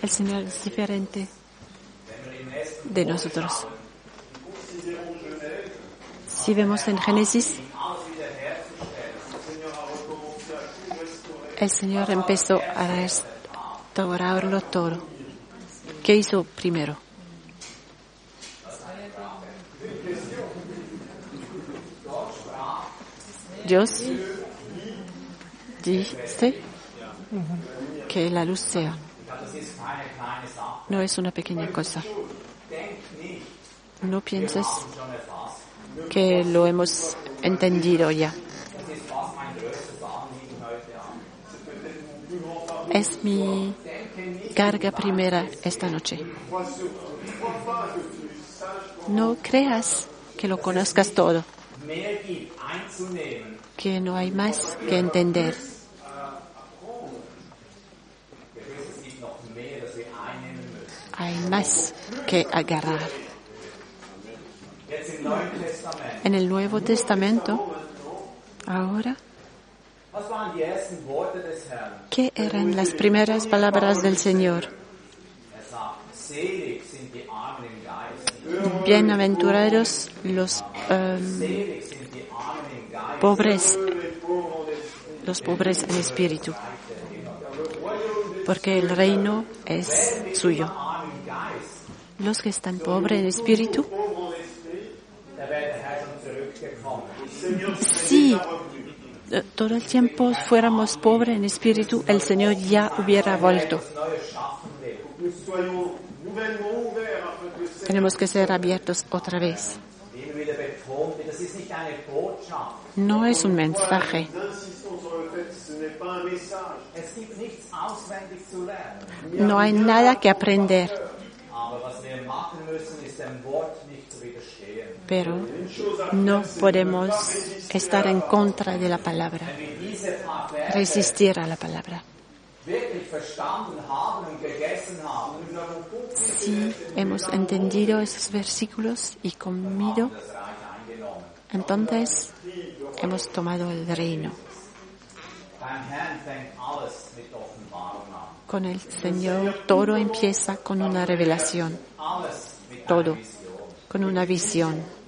El Señor es diferente de nosotros. Si vemos en Génesis, el Señor empezó a restaurarlo todo. ¿Qué hizo primero? Dios dice que la luz sea. No es una pequeña cosa. No pienses que lo hemos entendido ya. Es mi carga primera esta noche. No creas que lo conozcas todo, que no hay más que entender. Hay más que agarrar. En el Nuevo Testamento, ahora, ¿qué eran las primeras palabras del Señor? Bienaventurados los pobres en espíritu, porque el reino es suyo. Los que están pobres en espíritu, si todo el tiempo fuéramos pobres en espíritu, el Señor ya hubiera vuelto. Tenemos que ser abiertos otra vez. No es un mensaje. No hay nada que aprender. Pero no podemos estar en contra de la palabra, resistir a la palabra. Si hemos entendido esos versículos y comido, entonces hemos tomado el reino. Con el Señor todo empieza con una revelación, todo, con una visión.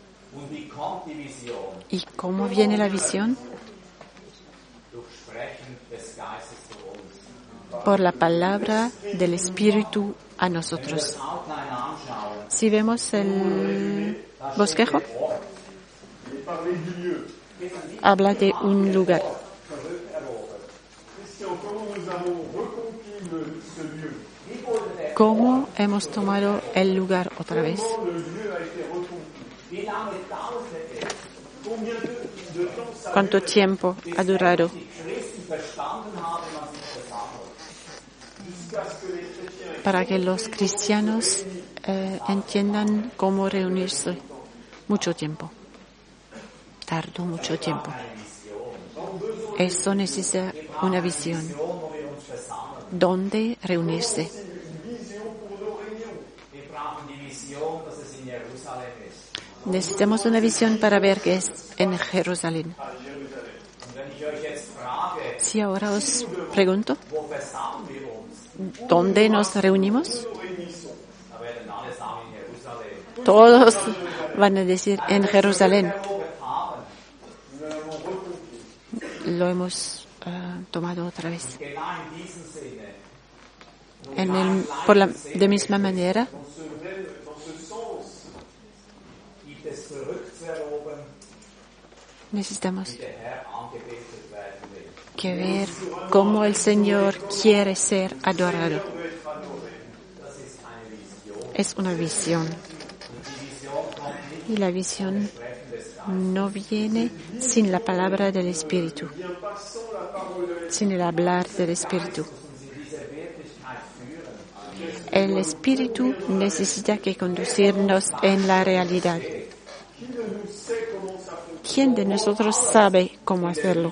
¿Y cómo viene la visión? Por la palabra del Espíritu a nosotros. Si vemos el bosquejo, habla de un lugar. ¿Cómo hemos tomado el lugar otra vez? ¿Cuánto tiempo ha durado? Para que los cristianos entiendan cómo reunirse. Mucho tiempo. Tardó mucho tiempo. Eso necesita una visión. ¿Dónde reunirse? Necesitamos una visión para ver qué es en Jerusalén. Si ahora os pregunto, ¿dónde nos reunimos? Todos van a decir en Jerusalén. Lo hemos tomado otra vez. De misma manera, necesitamos que ver cómo el Señor quiere ser adorado. Es una visión. Y la visión no viene sin la palabra del Espíritu, sin el hablar del Espíritu. El Espíritu necesita que conducirnos en la realidad. ¿Quién de nosotros sabe cómo hacerlo?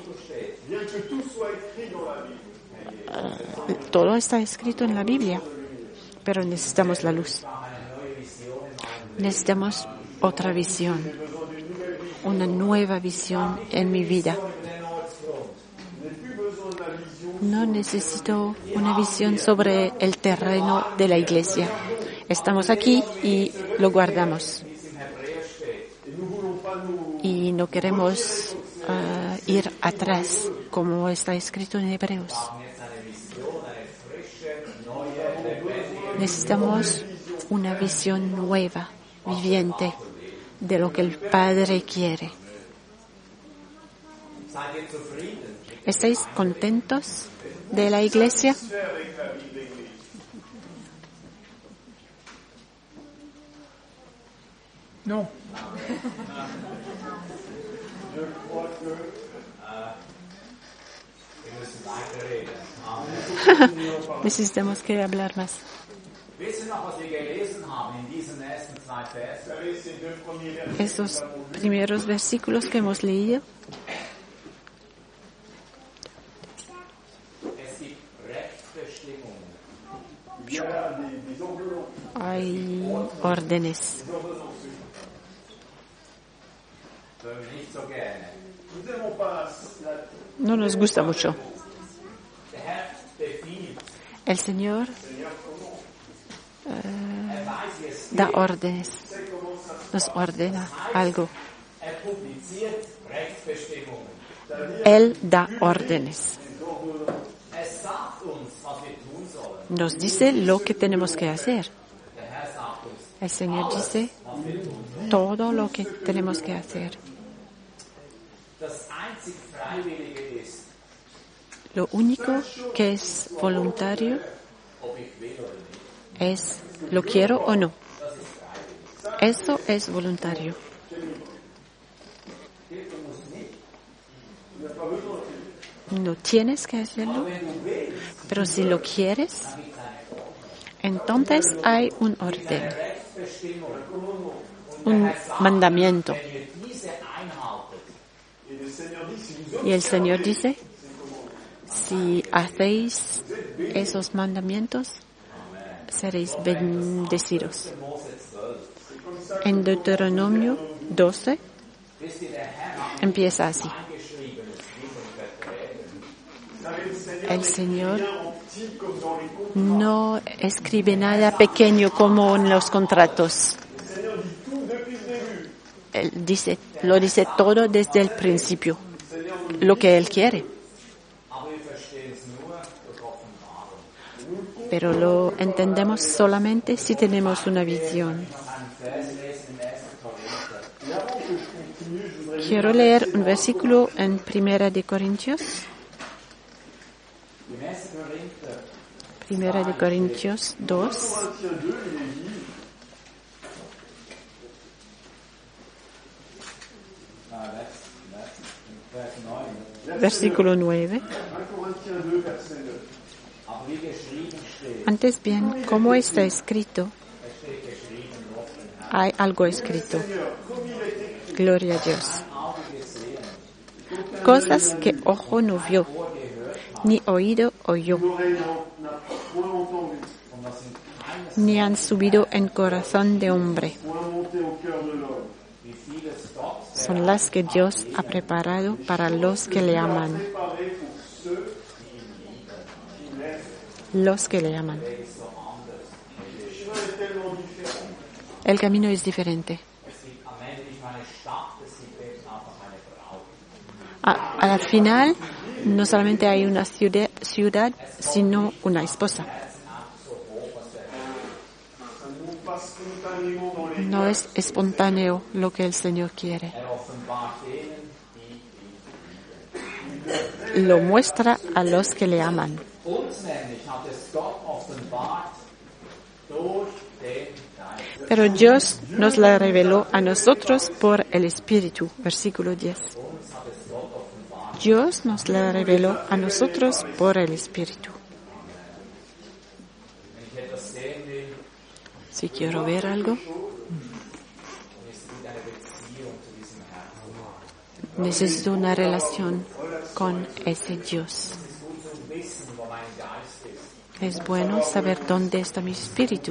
Todo está escrito en la Biblia, pero necesitamos la luz. Necesitamos otra visión, una nueva visión en mi vida. No necesito una visión sobre el terreno de la iglesia. Estamos aquí y lo guardamos. Y no queremos ir atrás, como está escrito en Hebreos. Necesitamos una visión nueva, viviente, de lo que el Padre quiere. ¿Estáis contentos de la iglesia? No. Necesitamos que hablar más. Esos primeros versículos que hemos leído. Hay órdenes. No nos gusta mucho. El Señor da órdenes, nos ordena algo. Él da órdenes. Nos dice lo que tenemos que hacer. El Señor dice todo lo que tenemos que hacer. Lo único que es voluntario es lo quiero o no. Eso es voluntario. No tienes que hacerlo, pero si lo quieres, entonces hay un orden, un mandamiento. Y el Señor dice, si hacéis esos mandamientos, seréis bendecidos. En Deuteronomio 12 empieza así. El Señor no escribe nada pequeño como en los contratos. Él lo dice todo desde el principio, lo que Él quiere. Pero lo entendemos solamente si tenemos una visión. Quiero leer un versículo en 1 de Corintios. 1 de Corintios 2. Versículo 9. Antes bien, como está escrito, hay algo escrito. Gloria a Dios. Cosas que ojo no vio, ni oído oyó, ni han subido en corazón de hombre. Son las que Dios ha preparado para los que le aman. Los que le aman. El camino es diferente. Al final, no solamente hay una ciudad, sino una esposa. No es espontáneo lo que el Señor quiere. Lo muestra a los que le aman. Pero Dios nos la reveló a nosotros por el Espíritu. Versículo 10. Dios nos la reveló a nosotros por el Espíritu. Si quiero ver algo, necesito una relación con ese Dios. Es bueno saber dónde está mi espíritu.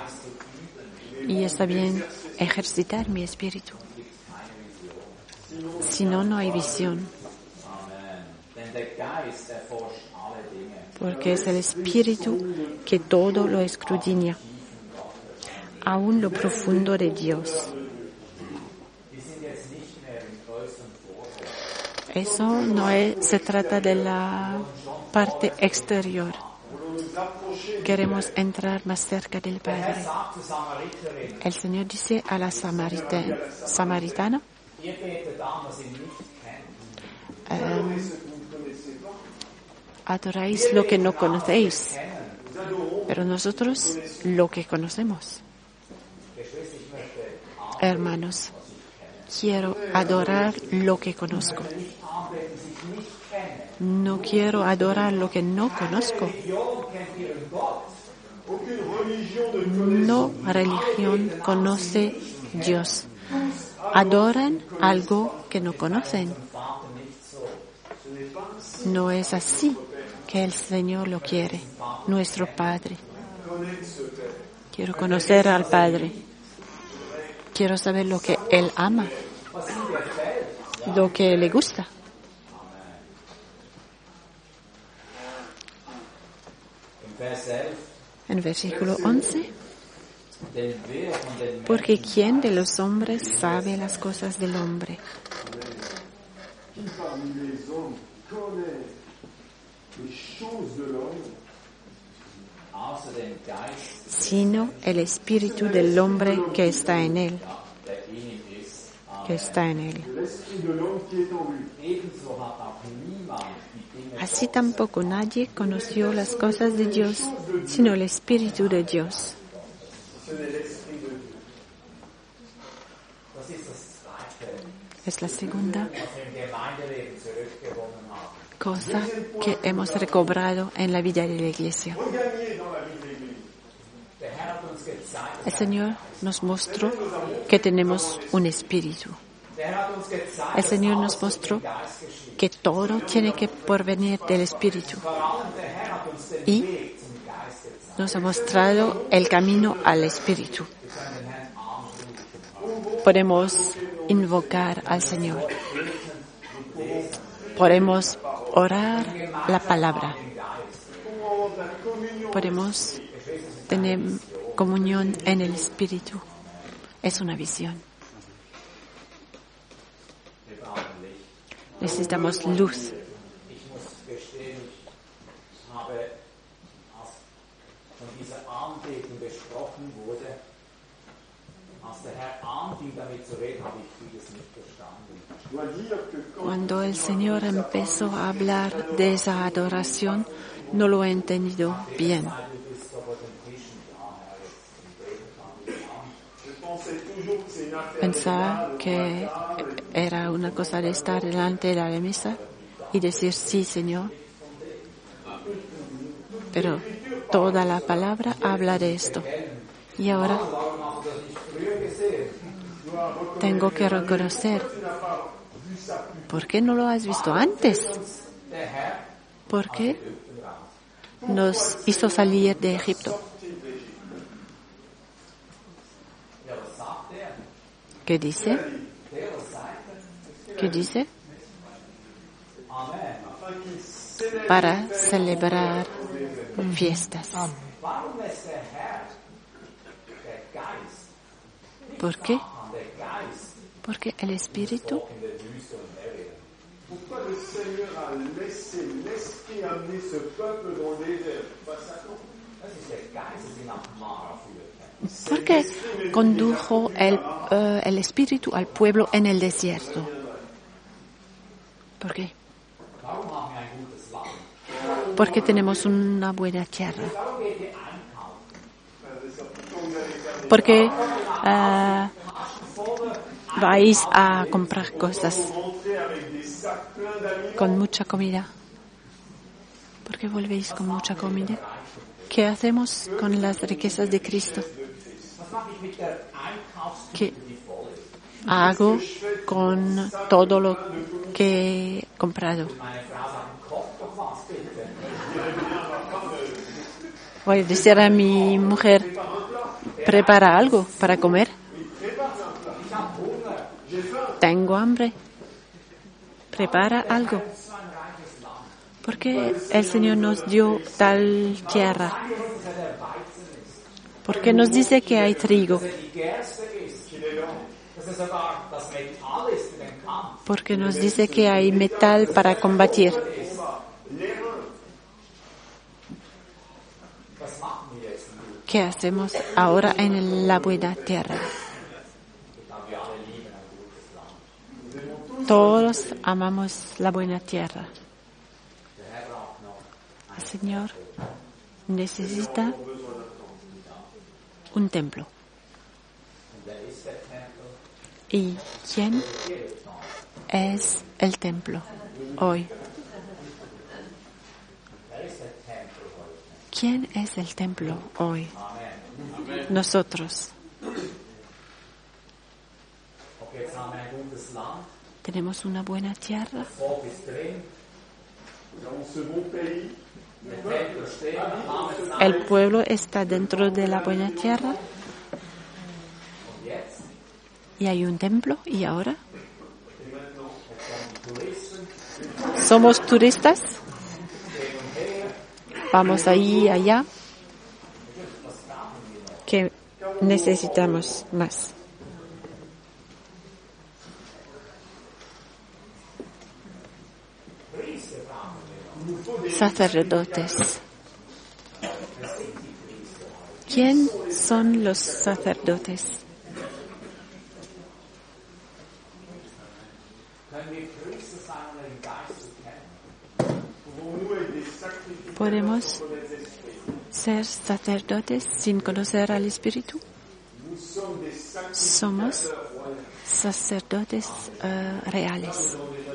Y está bien ejercitar mi espíritu. Si no, no hay visión. porque es el Espíritu que todo lo escudriña, aún lo profundo de Dios. Eso no se trata de la parte exterior. Queremos entrar más cerca del Padre. El Señor dice a la samaritana, adoráis lo que no conocéis, pero nosotros lo que conocemos. Hermanos, quiero adorar lo que conozco. No quiero adorar lo que no conozco. No religión conoce Dios. Adoran algo que no conocen. No es así que el Señor lo quiere, nuestro Padre. Quiero conocer al Padre. Quiero saber lo que Él ama, lo que le gusta. En versículo 11, porque ¿quién de los hombres sabe las cosas del hombre? Sino el espíritu del hombre que está en él. Así tampoco nadie conoció las cosas de Dios, sino el Espíritu de Dios. Es la segunda cosa que hemos recobrado en la vida de la Iglesia. El Señor nos mostró que tenemos un espíritu. El Señor nos mostró que todo tiene que provenir del Espíritu. Y nos ha mostrado el camino al Espíritu. Podemos invocar al Señor. Podemos orar la palabra. Podemos tener comunión en el Espíritu. Es una visión. Necesitamos luz. Cuando el Señor empezó a hablar de esa adoración, no lo he entendido bien. Pensaba que era una cosa de estar delante de la mesa y decir sí, Señor. Pero toda la palabra habla de esto. Y ahora tengo que reconocer, ¿por qué no lo has visto antes? ¿Por qué nos hizo salir de Egipto? ¿Qué dice? ¿Qué dice? Para celebrar fiestas. ¿Por qué? Porque el Espíritu porque condujo el Espíritu al pueblo en el desierto. ¿Por qué? Porque tenemos una buena tierra. Porque vais a comprar cosas con mucha comida. ¿Por qué volvéis con mucha comida? ¿Qué hacemos con las riquezas de Cristo? ¿Qué hago con todo lo que he comprado? Voy a decir a mi mujer, prepara algo para comer. Tengo hambre. Prepara algo. ¿Por qué el Señor nos dio tal tierra? ¿Por qué nos dice que hay trigo? Porque nos dice que hay metal para combatir. ¿Qué hacemos ahora en la buena tierra? Todos amamos la buena tierra. El Señor necesita un templo. ¿Y quién es el templo hoy? ¿Quién es el templo hoy? Nosotros. Tenemos una buena tierra. El pueblo está dentro de la buena tierra. Y hay un templo. ¿Y ahora? ¿Somos turistas? Vamos ahí y allá. ¿Qué necesitamos más? Sacerdotes. ¿Quién son los sacerdotes? ¿Podemos ser sacerdotes sin conocer al Espíritu? Somos sacerdotes reales.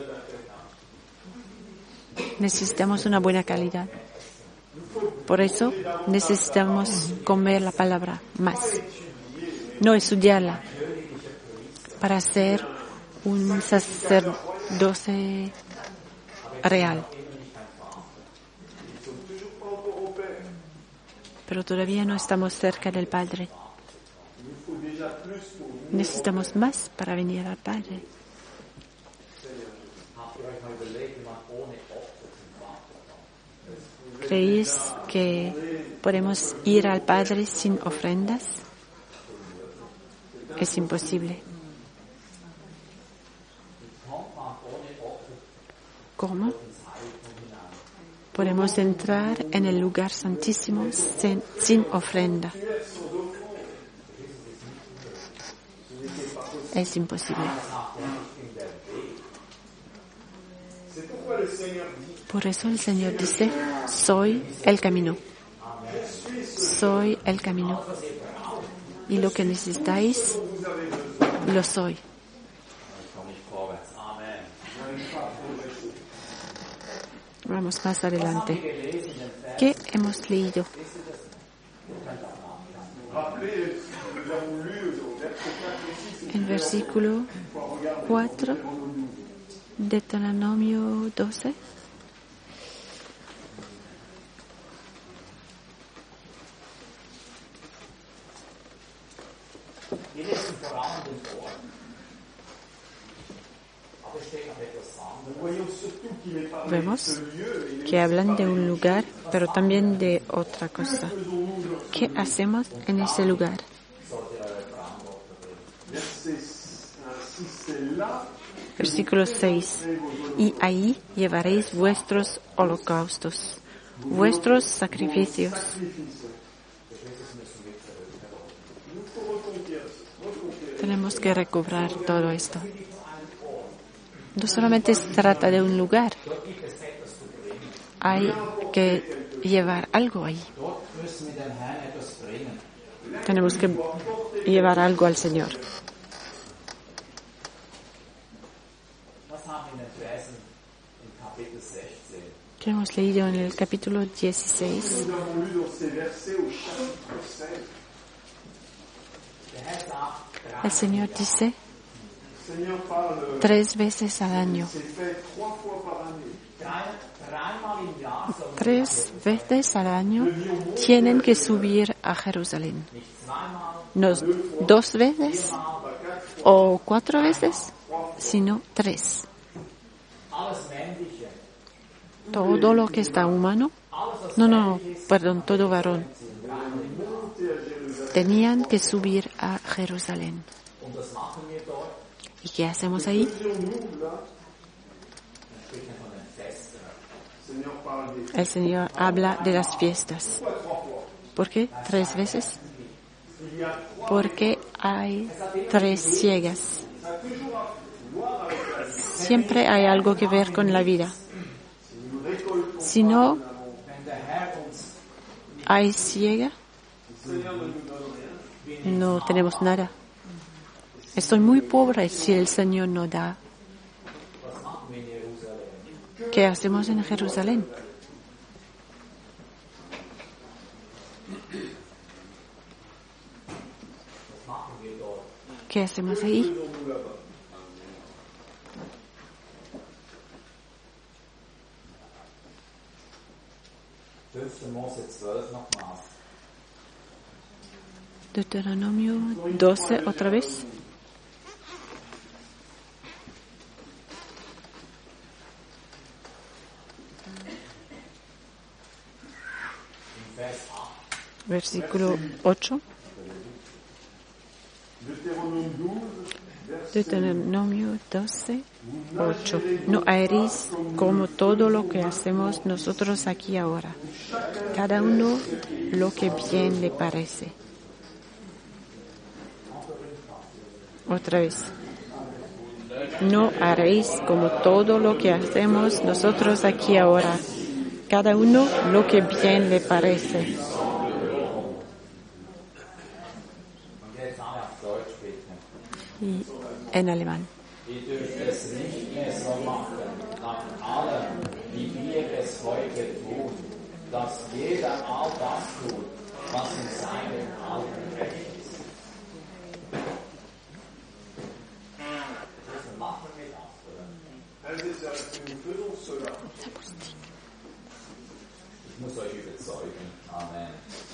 Necesitamos una buena calidad. Por eso necesitamos comer la palabra más. No estudiarla para ser un sacerdote real. Pero todavía no estamos cerca del Padre. Necesitamos más para venir al Padre. ¿Creéis que podemos ir al Padre sin ofrendas? Es imposible. ¿Cómo? Podemos entrar en el lugar santísimo sin ofrenda. Es imposible. Por eso el Señor dice, soy el camino. Soy el camino. Y lo que necesitáis, lo soy. Vamos más adelante. ¿Qué hemos leído? En versículo 4, Deuteronomio 12. Vemos que hablan de un lugar, pero también de otra cosa. ¿Qué hacemos en ese lugar? Versículo 6. Y ahí llevaréis vuestros holocaustos, vuestros sacrificios. Tenemos que recobrar todo esto. No solamente se trata de un lugar, hay que llevar algo ahí. Tenemos que llevar algo al Señor. ¿Qué hemos leído en el capítulo 16? El Señor dice 3 veces al año. 3 veces al año tienen que subir a Jerusalén. No 2 veces o 4 veces, sino 3. todo lo que está humano, todo varón, tenían que subir a Jerusalén. ¿Y qué hacemos ahí? El Señor habla de las fiestas. ¿Por qué? 3 veces. Porque hay 3 ciegas. Siempre hay algo que ver con la vida. Si no hay ciega, no tenemos nada. Estoy muy pobre si el Señor no da. ¿Qué hacemos en Jerusalén? ¿Qué hacemos ahí? Deuteronomio 12 otra vez. Versículo 8. Deuteronomio 12, 8. No haréis como todo lo que hacemos nosotros aquí ahora. Cada uno lo que bien le parece. Otra vez. No haréis como todo lo que hacemos nosotros aquí ahora. Cada uno lo que bien le parece. Y en alemán. Ich muss euch überzeugen. Amen.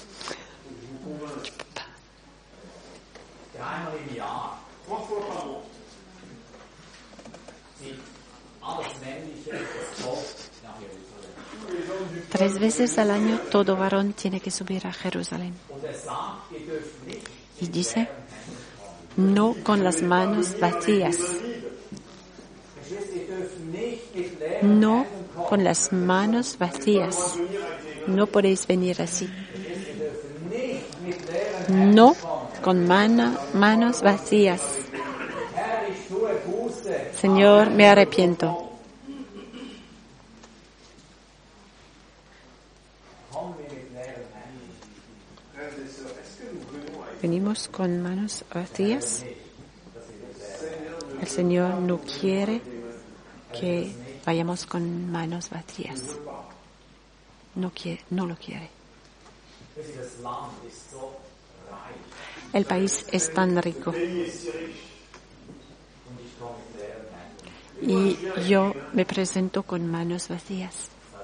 Dreimal im Jahr zieht alles Männliche das Volk nach Jerusalem. 3 veces al año todo varón tiene que subir a Jerusalén. Y dice, no con las manos vacías. No con las manos vacías. No podéis venir así. No con manos vacías. Señor, me arrepiento. Venimos con manos vacías. El Señor no quiere que vayamos con manos vacías. No lo quiere. El país es tan rico. Y yo me presento con manos vacías.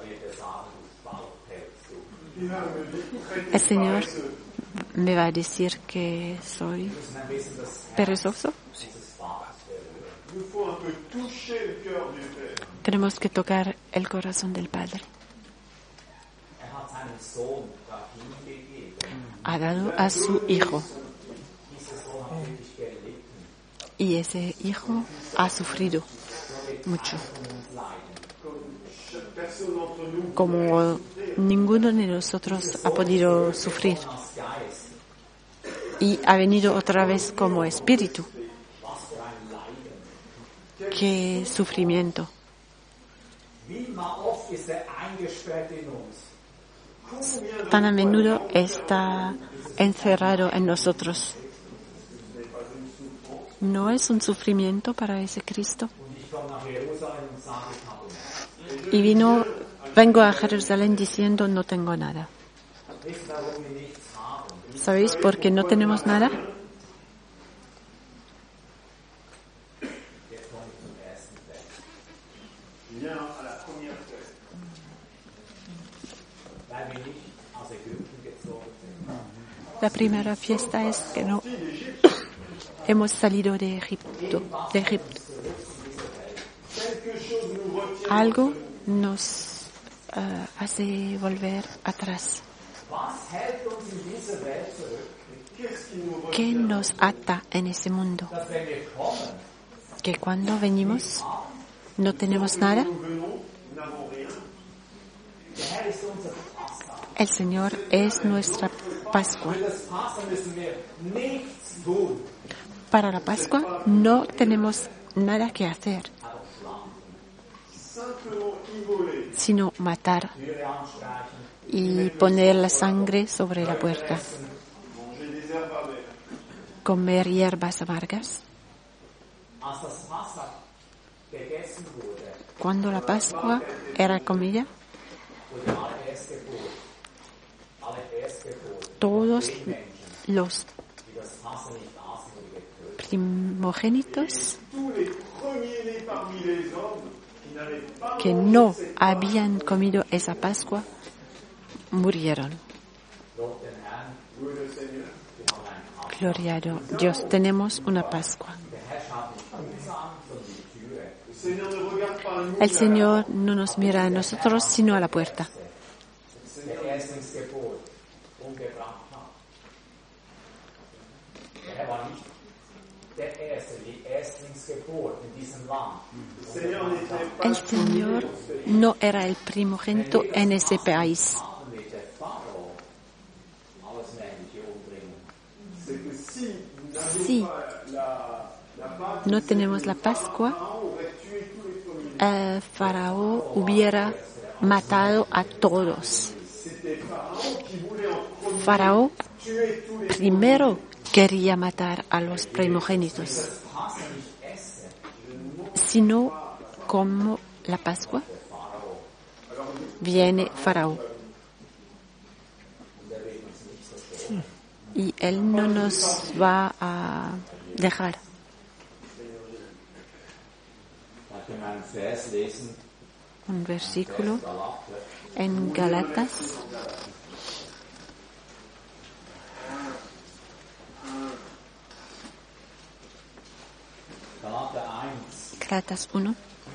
El Señor me va a decir que soy perezoso. Tenemos que tocar el corazón del Padre. Ha dado a su Hijo. Y ese Hijo ha sufrido mucho. Como ninguno de nosotros ha podido sufrir. Y ha venido otra vez como espíritu. ¡Qué sufrimiento! Tan a menudo está encerrado en nosotros. ¿No es un sufrimiento para ese Cristo? Y vengo a Jerusalén diciendo no tengo nada. ¿Sabéis por qué no tenemos nada? La primera fiesta es que no hemos salido de Egipto. Algo nos hace volver atrás. ¿Qué nos ata en ese mundo? Que cuando venimos no tenemos nada. El Señor es nuestra Pascua. Para la Pascua no tenemos nada que hacer, sino matar y poner la sangre sobre la puerta, comer hierbas amargas. Cuando la Pascua era comida, todos los primogénitos que no habían comido esa Pascua murieron. Gloria a Dios, tenemos una Pascua. El Señor no nos mira a nosotros, sino a la puerta. El Señor no era el primogénito en ese país. Si no tenemos la Pascua, el faraón hubiera matado a todos. Faraón primero quería matar a los primogénitos. Si no como la Pascua, viene Faraón. Y él no nos va a dejar. Un versículo en Gálatas. Gálatas 1.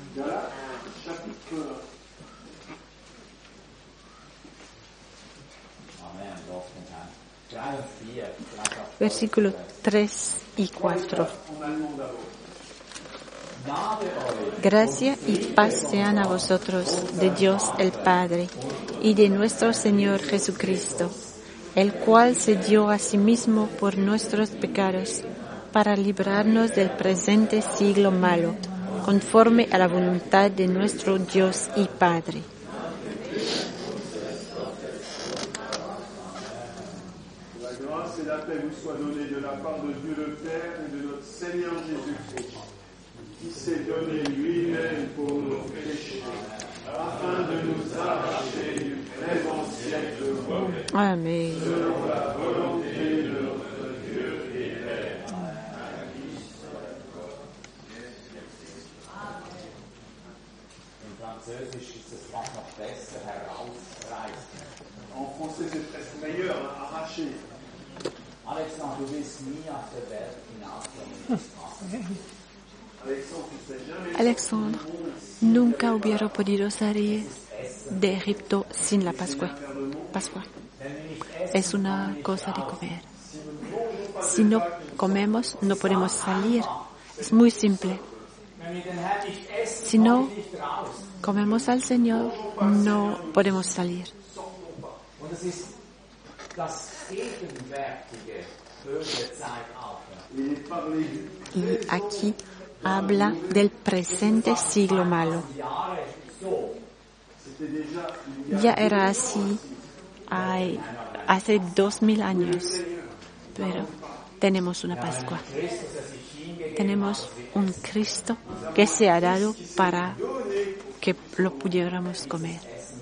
Versículos 3 y 4. Gracia y paz sean a vosotros de Dios el Padre y de nuestro Señor Jesucristo, el cual se dio a sí mismo por nuestros pecados para librarnos del presente siglo malo, conforme a la voluntad de nuestro Dios y Padre. Amén. En français, c'est presque meilleur, arraché. Alexandre, du bist nie auf der Welt hinausgekommen. Alexandre nunca hubiera podido salir de Egipto sin la Pascua. Es una cosa de comer. Si no comemos, no podemos salir. Es muy simple. Si no comemos al Señor, no podemos salir. Y aquí habla del presente siglo malo. Ya era así hace 2000 años, pero tenemos una Pascua. Tenemos un Cristo que se ha dado para que lo pudiéramos comer.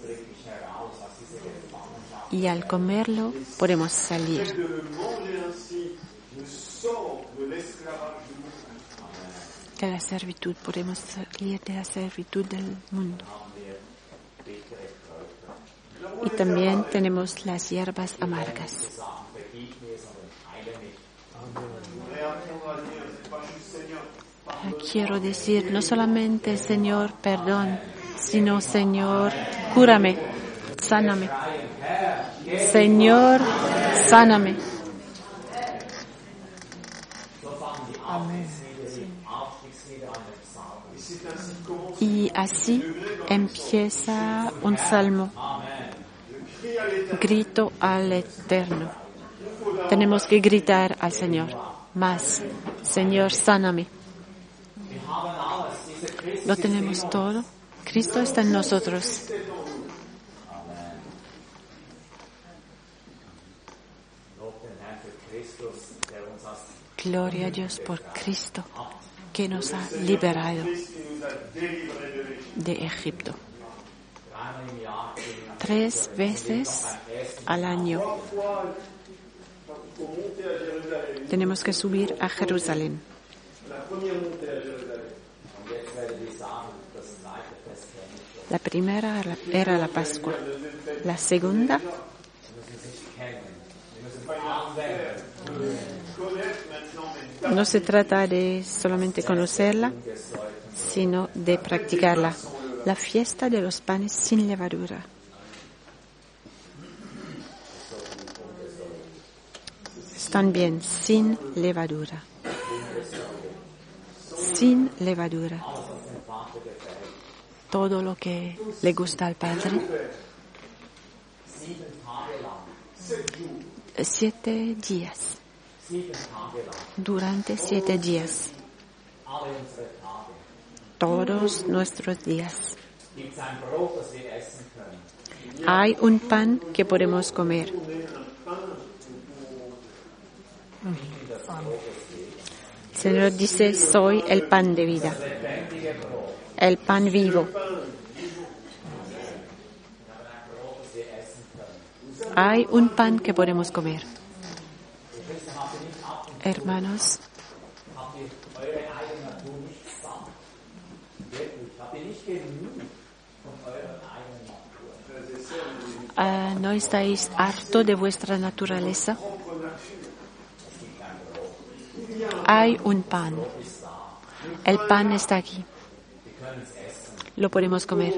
Y al comerlo podemos salir. De la servidumbre, podemos salir de la servidumbre del mundo. Y también tenemos las hierbas amargas. Quiero decir, no solamente Señor, perdón, sino Señor, cúrame, sáname. Señor, sáname. Y así empieza un salmo. Grito al Eterno. Tenemos que gritar al Señor. Más, Señor, sáname. Lo tenemos todo. Cristo está en nosotros. Gloria a Dios por Cristo, que nos ha liberado de Egipto. 3 veces al año tenemos que subir a Jerusalén. La primera era la Pascua. La segunda, no se trata de solamente conocerla, sino de practicarla. La fiesta de los panes sin levadura. Están bien, sin levadura. Sin levadura. Todo lo que le gusta al Padre. 7 días. Durante 7 días. Todos nuestros días. Hay un pan que podemos comer. El Señor dice, soy el pan de vida, el pan vivo. Hay un pan que podemos comer. Hermanos, ¿no estáis hartos de vuestra naturaleza? Hay un pan. El pan está aquí. Lo podemos comer.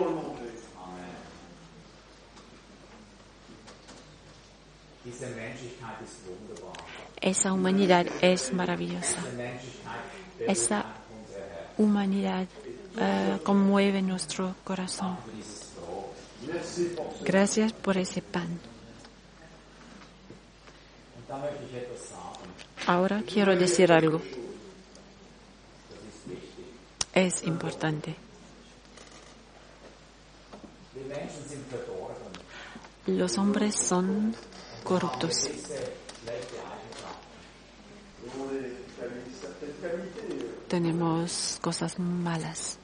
Esa humanidad es maravillosa. Esa humanidad conmueve nuestro corazón. Gracias por ese pan. Ahora quiero decir algo. Es importante. Los hombres son corruptos. Tenemos cosas malas.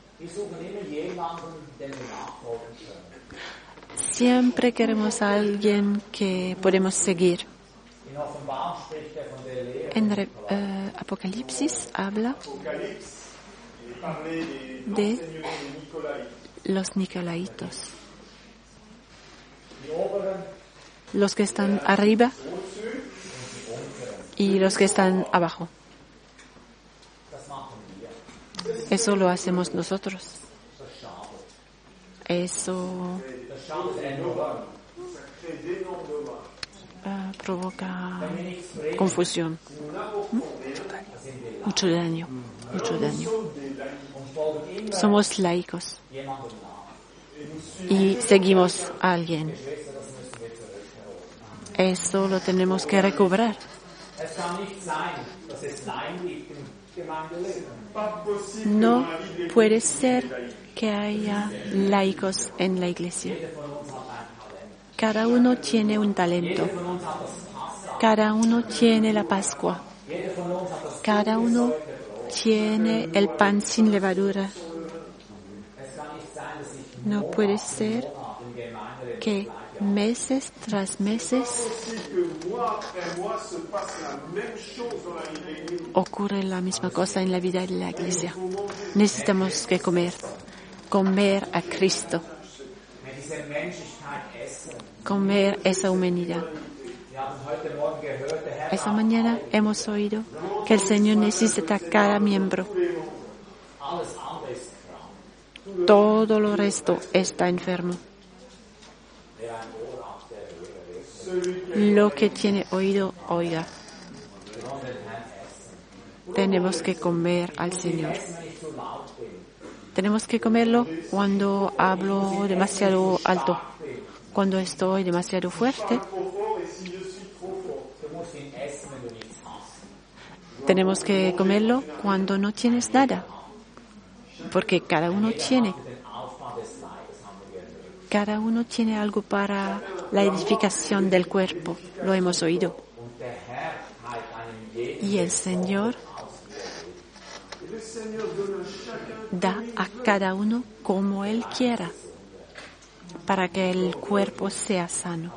Siempre queremos a alguien que podemos seguir. En Apocalipsis habla de los nicolaitos. Los que están arriba y los que están abajo. Eso lo hacemos nosotros. Eso provoca confusión. Mucho daño. Somos laicos y seguimos a alguien. Eso lo tenemos que recobrar. No puede ser que haya laicos en la iglesia. Cada uno tiene un talento. Cada uno tiene la Pascua. Cada uno tiene el pan sin levadura. No puede ser que meses tras meses ocurre la misma cosa en la vida de la iglesia. Necesitamos que comer a Cristo, comer esa humanidad. Esta mañana hemos oído que el Señor necesita cada miembro. todo lo resto está enfermo. Lo que tiene oído, oiga. Tenemos que comer al Señor. Tenemos que comerlo cuando hablo demasiado alto, cuando estoy demasiado fuerte. Tenemos que comerlo cuando no tienes nada, porque cada uno tiene algo para la edificación del cuerpo, lo hemos oído. Y el Señor da a cada uno como Él quiera, para que el cuerpo sea sano.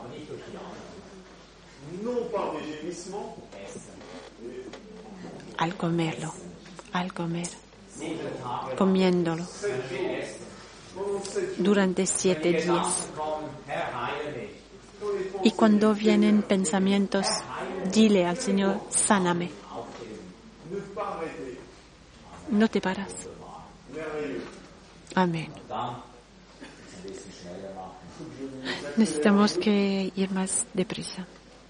Al comer, comiéndolo, durante 7 días. Y cuando vienen pensamientos, dile al Señor, sáname. No te paras. Amén. Necesitamos que ir más deprisa.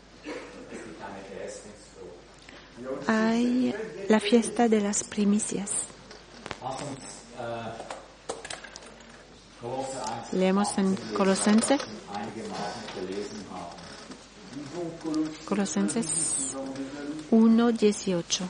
Hay la fiesta de las primicias. Leemos en Colosenses 1:18.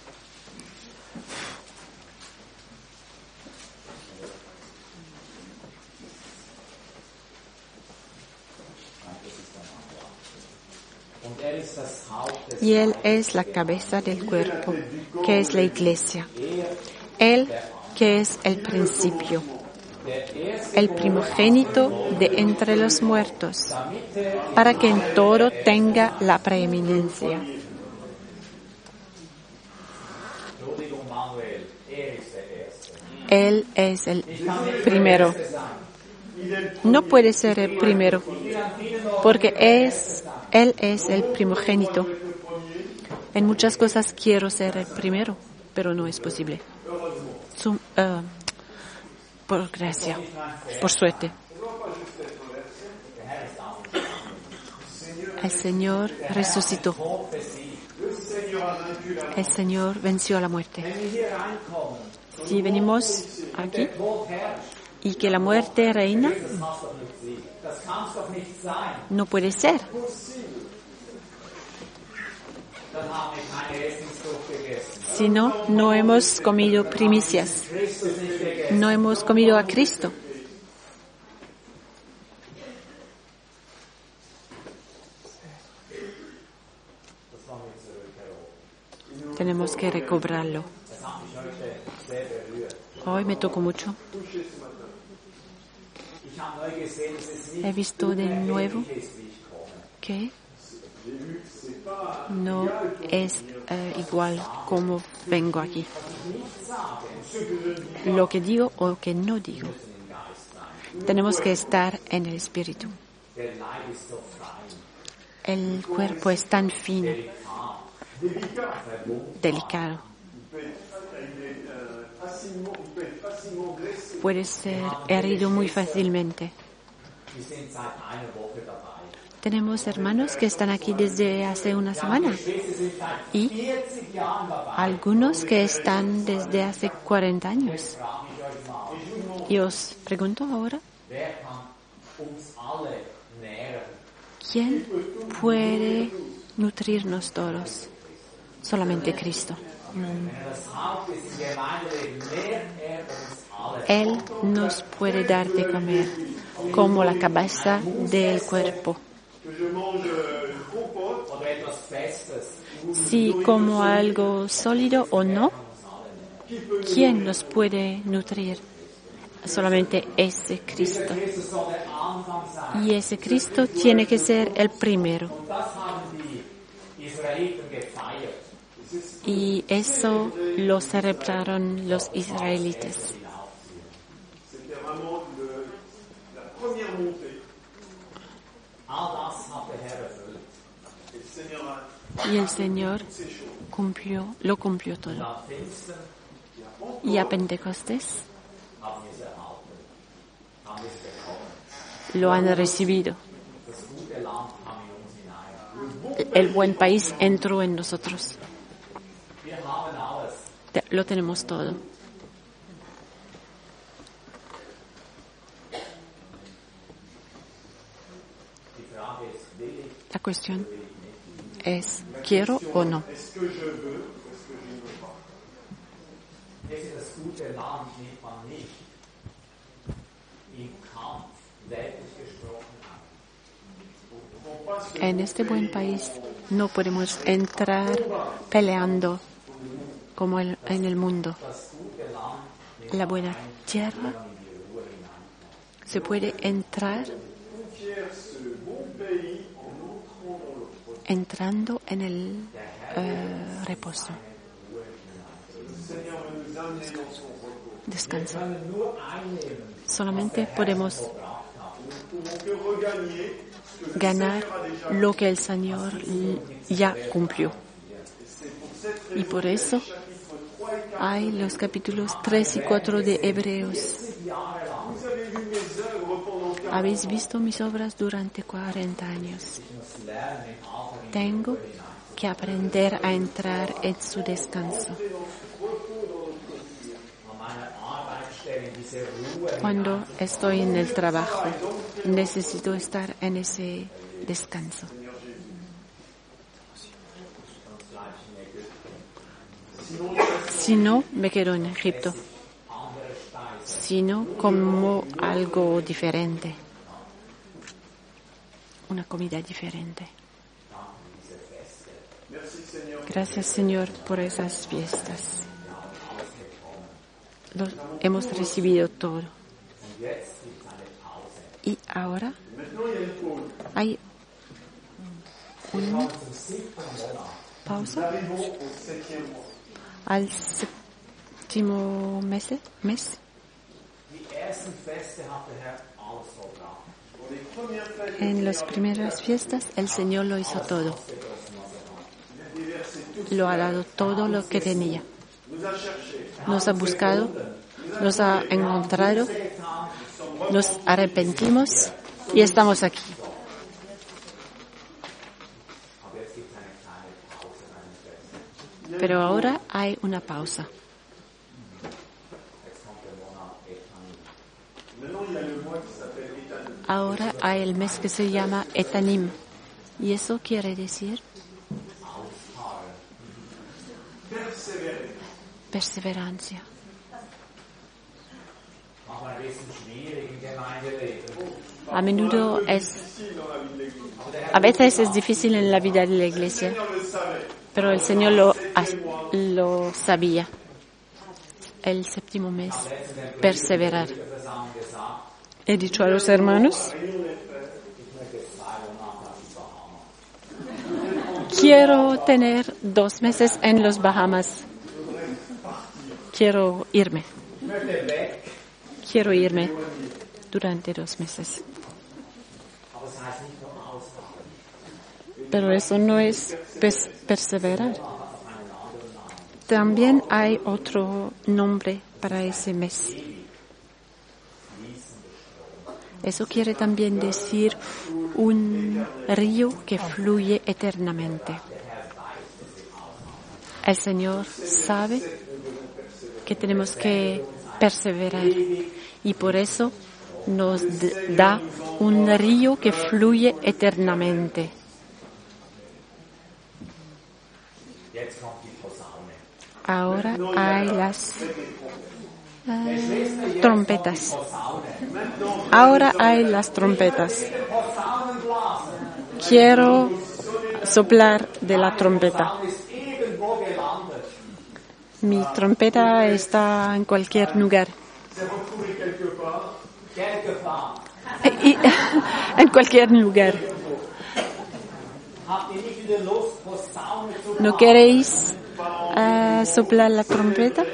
Y Él es la cabeza del cuerpo, que es la Iglesia. Él que es el principio, el primogénito de entre los muertos, para que en todo tenga la preeminencia. Él es el primero. No puede ser el primero, porque Él es el primogénito. En muchas cosas quiero ser el primero, pero no es posible. Por gracia, por suerte. El Señor resucitó. El Señor venció a la muerte. Si venimos aquí y que la muerte reina, no puede ser. Si no, no hemos comido primicias. No hemos comido a Cristo. Tenemos que recobrarlo. Hoy me tocó mucho. He visto de nuevo que no es igual como vengo aquí. Lo que digo o que no digo. Tenemos que estar en el Espíritu. El cuerpo es tan fino, delicado. Puede ser herido muy fácilmente. Tenemos hermanos que están aquí desde hace una semana y algunos que están desde hace 40 años. Y os pregunto ahora, ¿quién puede nutrirnos todos? Solamente Cristo. Él nos puede dar de comer como la cabeza del cuerpo. Si como algo sólido o no, ¿quién nos puede nutrir? Solamente ese Cristo. Y ese Cristo tiene que ser el primero. Y eso lo celebraron los israelitas. Y el Señor lo cumplió todo. Y a Pentecostés lo han recibido. El buen país entró en nosotros. Lo tenemos todo. La cuestión es, ¿quiero o no? En este buen país no podemos entrar peleando como en el mundo. La buena tierra se puede entrar entrando en el reposo. Descanso. Solamente podemos ganar lo que el Señor ya cumplió. Y por eso hay los capítulos 3 y 4 de Hebreos. Habéis visto mis obras durante 40 años. Tengo que aprender a entrar en su descanso. Cuando estoy en el trabajo, necesito estar en ese descanso. Si no, me quedo en Egipto. Si no, como algo diferente. Una comida diferente. Gracias, Señor, por esas fiestas. Hemos recibido todo. Y ahora hay una pausa al séptimo mes. En las primeras fiestas el Señor lo hizo todo. Lo ha dado todo lo que tenía. Nos ha buscado, nos ha encontrado, nos arrepentimos y estamos aquí. Pero ahora hay una pausa. Ahora hay el mes que se llama Etanim. Y eso quiere decir perseverancia. A veces es difícil en la vida de la iglesia, pero el Señor lo sabía. El séptimo mes, perseverar. He dicho a los hermanos, quiero tener 2 meses en los Bahamas. Quiero irme durante 2 meses. Pero eso no es perseverar. También hay otro nombre para ese mes. Eso quiere también decir un río que fluye eternamente. El Señor sabe que tenemos que perseverar y por eso nos da un río que fluye eternamente. Ahora hay las trompetas. Ahora hay las trompetas. Quiero soplar de la trompeta. Mi trompeta está en cualquier lugar. En cualquier lugar. ¿No queréis soplar la trompeta?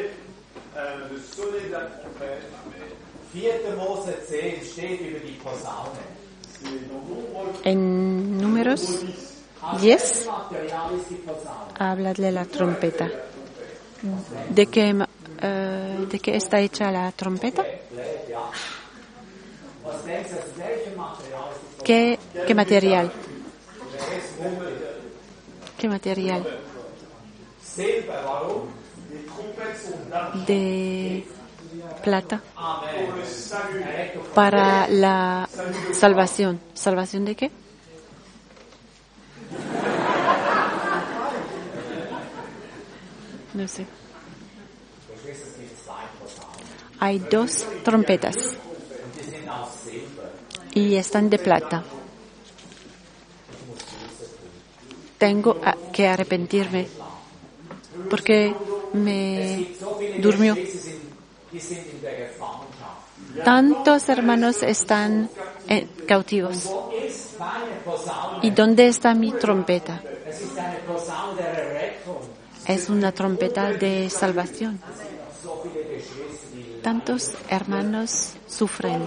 En Números 10 habla de la trompeta. ¿De qué está hecha la trompeta? ¿Qué material? ¿Qué material? De plata. Para la salvación. ¿Salvación de qué? No sé. Hay 2 trompetas y están de plata. Tengo que arrepentirme porque me durmió. Tantos hermanos están cautivos. ¿Y dónde está mi trompeta? Es una trompeta de salvación. Tantos hermanos sufren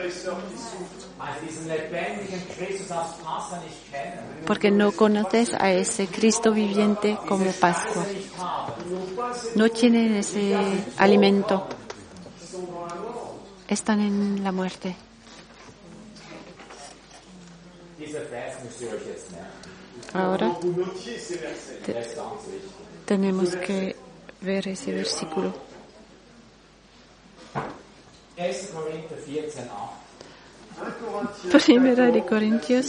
porque no conoces a ese Cristo viviente como Pascua. No tienen ese alimento. Están en la muerte. Ahora tenemos que ver ese versículo. 1 de Corintios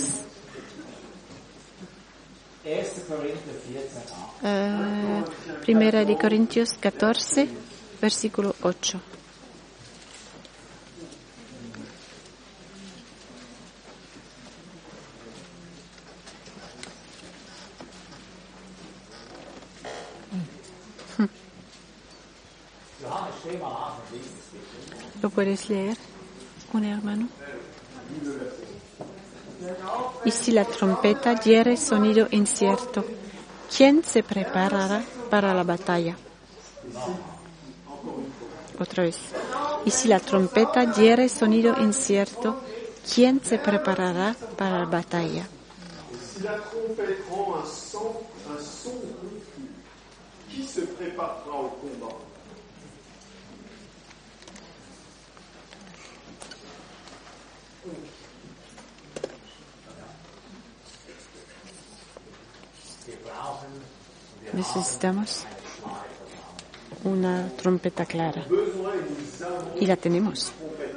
1 de Corintios 14, versículo 8. ¿Lo puedes leer, un hermano? Y si la trompeta diere sonido incierto, ¿quién se preparará para la batalla? Otra vez. Y si la trompeta diere sonido incierto, ¿quién se preparará para la batalla? Si la trompette rend un son confus, qui se préparera au combat? Necesitamos una trompeta clara y la tenemos.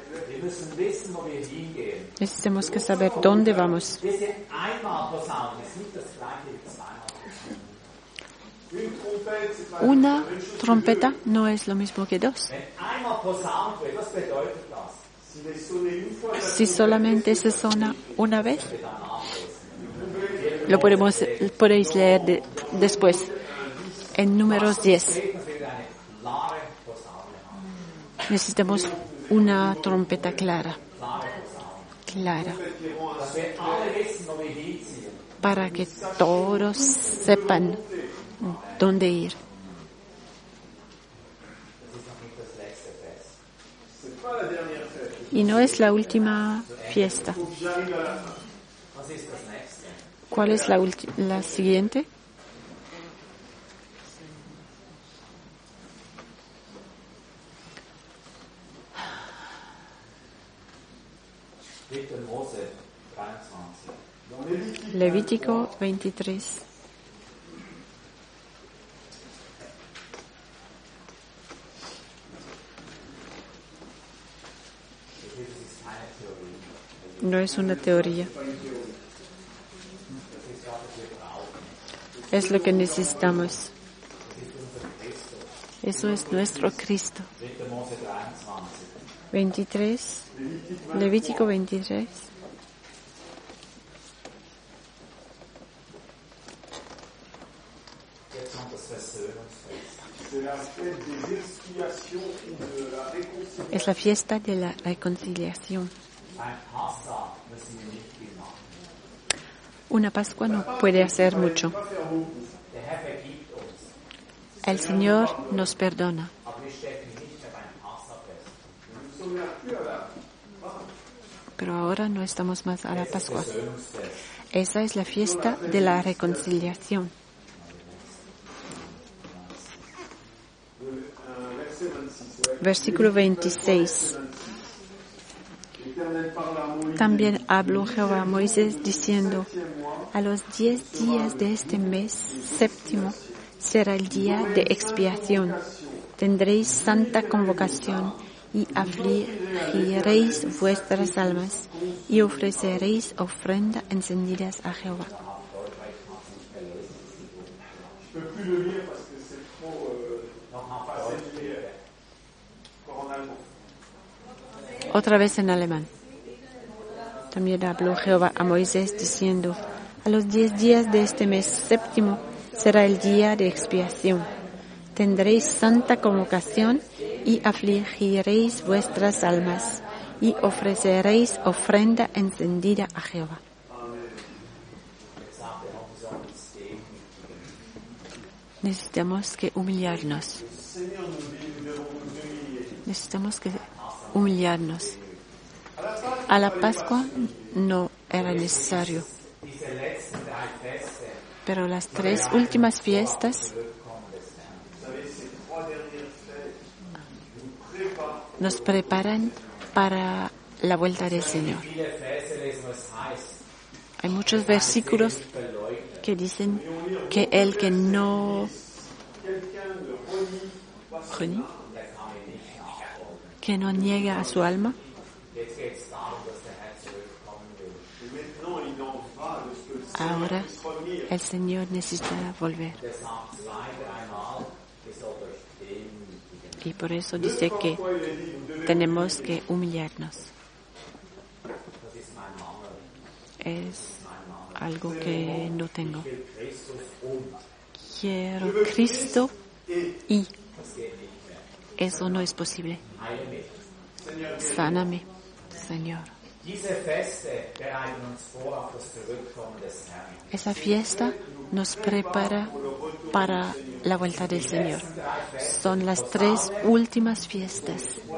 Necesitamos que saber dónde vamos. Una trompeta no es lo mismo que 2. Si solamente se suena una vez, lo podéis leer después, en Números 10. Necesitamos una trompeta clara, para que todos sepan dónde ir. Y no es la última fiesta. ¿Cuál es la siguiente? Levítico 23. No es una teoría. Es lo que necesitamos. Eso es nuestro Cristo. 23. Levítico 23. Es la fiesta de la reconciliación. Una Pascua no puede hacer mucho. El Señor nos perdona. Pero ahora no estamos más a la Pascua. Esa es la fiesta de la reconciliación. Versículo 26. También habló Jehová a Moisés diciendo: a los 10 días de este mes séptimo será el día de expiación. Tendréis santa convocación y afligiréis vuestras almas y ofreceréis ofrenda encendidas a Jehová. Otra vez en alemán. También habló Jehová a Moisés diciendo: a los 10 días de este mes séptimo será el día de expiación. Tendréis santa convocación y afligiréis vuestras almas y ofreceréis ofrenda encendida a Jehová. Necesitamos que humillarnos. Necesitamos que humillarnos. A la Pascua no era necesario, pero las 3 últimas fiestas nos preparan para la vuelta del Señor. Hay muchos versículos que dicen que el que no niega a su alma, ahora el Señor necesita volver. Y por eso dice que tenemos que humillarnos. Es algo que no tengo. Quiero Cristo y eso no es posible. Sáname, Señor. Esa fiesta nos prepara para la vuelta del Señor. Son las 3 últimas fiestas.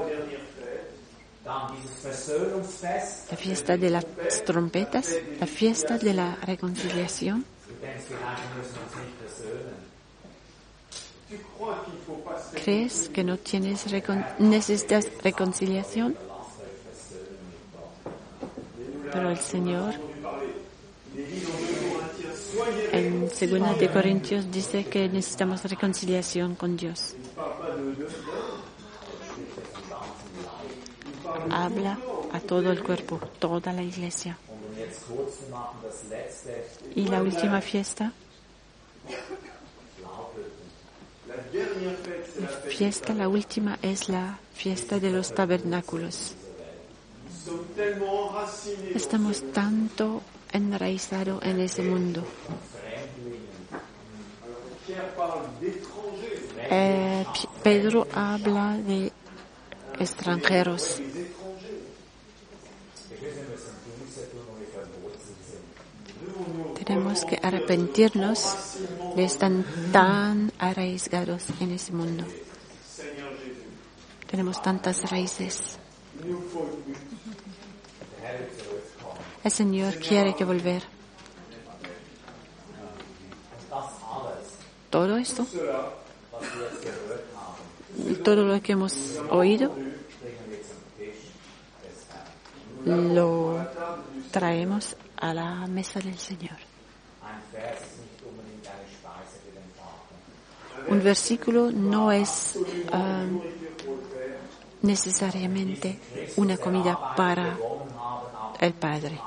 La fiesta de las trompetas, la fiesta de la reconciliación. ¿Crees que no necesitas reconciliación? Pero el Señor en 2 de Corintios dice que necesitamos reconciliación con Dios. Habla a todo el cuerpo, toda la iglesia. Y la última fiesta, la última es la fiesta de los tabernáculos. Estamos tanto enraizados en ese mundo. Pedro habla de extranjeros. Tenemos que arrepentirnos de estar tan arraigados en ese mundo. Tenemos tantas raíces. El Señor quiere que volver. Todo esto, todo lo que hemos oído, lo traemos a la mesa del Señor. Un versículo no es necesariamente una comida para el Padre.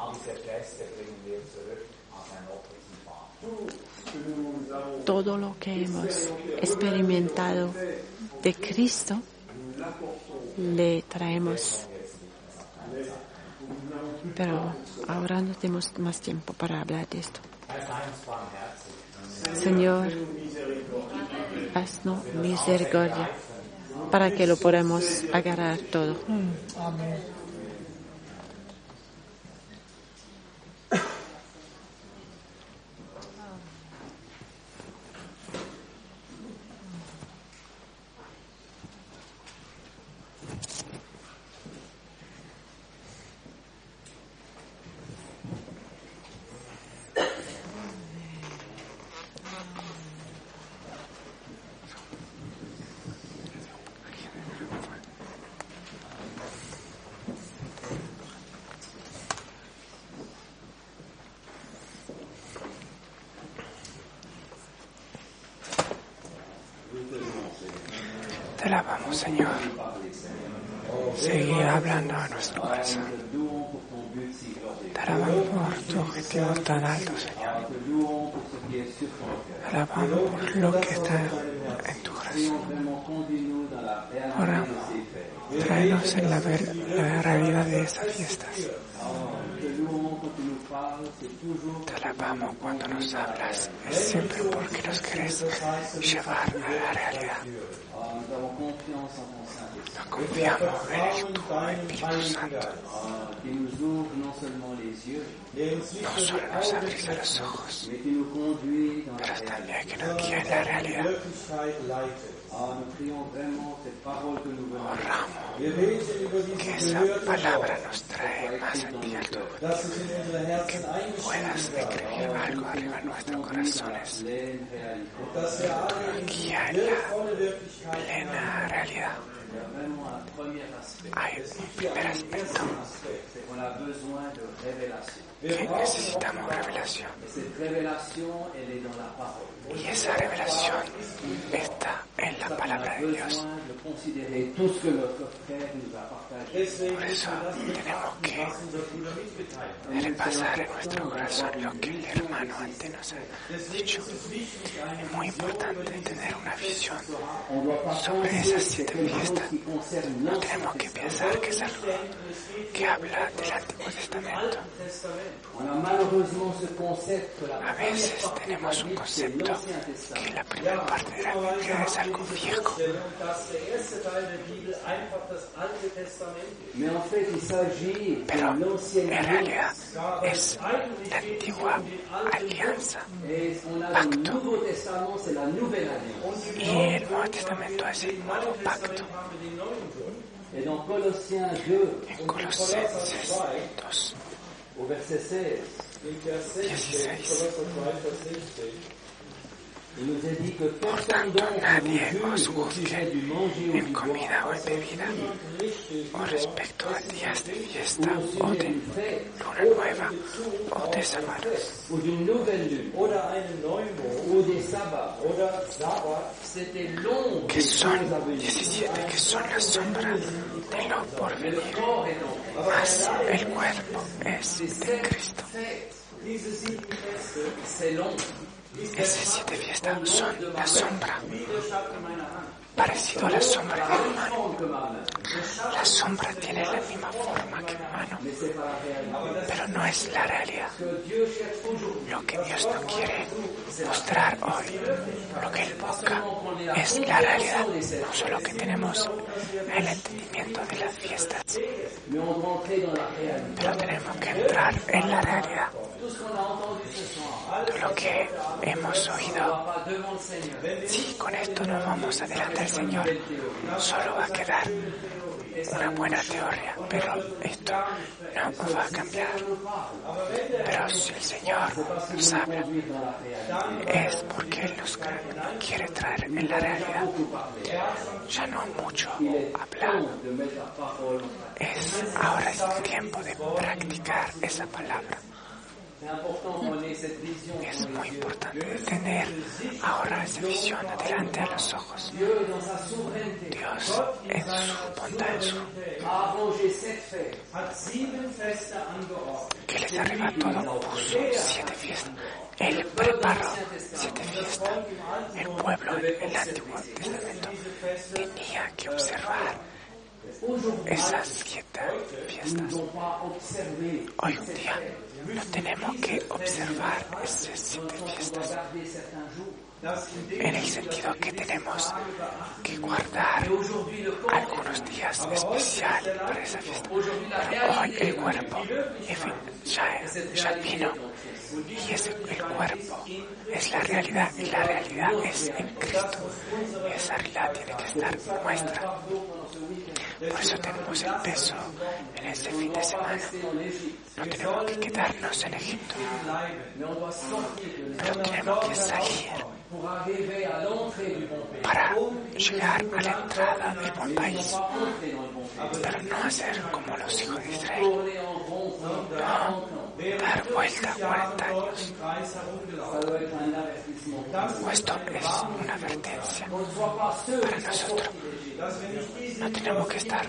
Todo lo que hemos experimentado de Cristo le traemos. Pero ahora no tenemos más tiempo para hablar de esto. Señor, haznos misericordia para que lo podamos agarrar todo. Amén. alabamos, Señor. Seguir hablando a nuestro corazón. Te alabamos por tu objetivo tan alto, Señor. Alabamos por lo que está en tu corazón. Oramos. Tráenos en la realidad de esas fiestas. Te alabamos cuando nos hablas. Es siempre porque nos querés llevar a la realidad. Nos confiamos en el tu Espíritu Santo. No solo nos abrís a los ojos, pero también que nos guía en la realidad. Oramos que esa palabra nos trae más a ti, al tu que puedas escribir algo arriba en nuestros corazones. Guía en la plena realidad. Hay un primer aspecto que necesitamos revelación. Y esa revelación está en la palabra de Dios. Por eso tenemos que repasar en nuestro corazón lo que el hermano antes nos ha dicho. Es muy importante tener una visión sobre esas 7 fiestas. No tenemos que pensar que es algo que habla del Antiguo Testamento. A veces tenemos un concepto que la primera parte de la Biblia es algo viejo. Pero en realidad es la antigua alianza, pacto. Y el Nuevo Testamento es el nuevo pacto. En Colosenses 2, 16. Por tanto, nadie os juzgue en comida o en bebida, o respecto a días de fiesta, o de luna nueva, o de sábados, que son 17, que son la sombra de lo por venir, mas el cuerpo es de Cristo. Esas 7 fiestas son la sombra, parecido a la sombra de mi mano. La sombra tiene la misma forma que mi mano, pero no es la realidad. Lo que Dios no quiere mostrar hoy, lo que Él busca, es la realidad, no solo que tenemos el entendimiento de las fiestas, pero tenemos que entrar en la realidad. Todo lo que hemos oído, si con esto no vamos adelante al Señor, solo va a quedar una buena teoría, pero esto no va a cambiar. Pero si el Señor nos habla, es porque Él nos quiere traer en la realidad. Ya no mucho hablar. Ahora es el tiempo de practicar esa palabra. Es muy importante tener ahora esa visión adelante a los ojos. Dios en su bondad, que les arriba todo, puso 7 fiestas. Él preparó 7 fiestas. El pueblo en el Antiguo Testamento tenía que observar esas 7 fiestas. Hoy un día no tenemos que observar esas 7 fiestas en el sentido que tenemos que guardar algunos días especiales para esa fiesta. Pero hoy el cuerpo ya vino y el cuerpo es la realidad y la realidad es en Cristo. Esa realidad tiene que estar nuestra. Por eso tenemos el peso en este fin de semana. No tenemos que quedarnos en Egipto, pero tenemos que salir para llegar a la entrada del buen país, pero no hacer como los hijos de Israel, no dar vuelta 40 años. Esto es una advertencia para nosotros. No tenemos que estar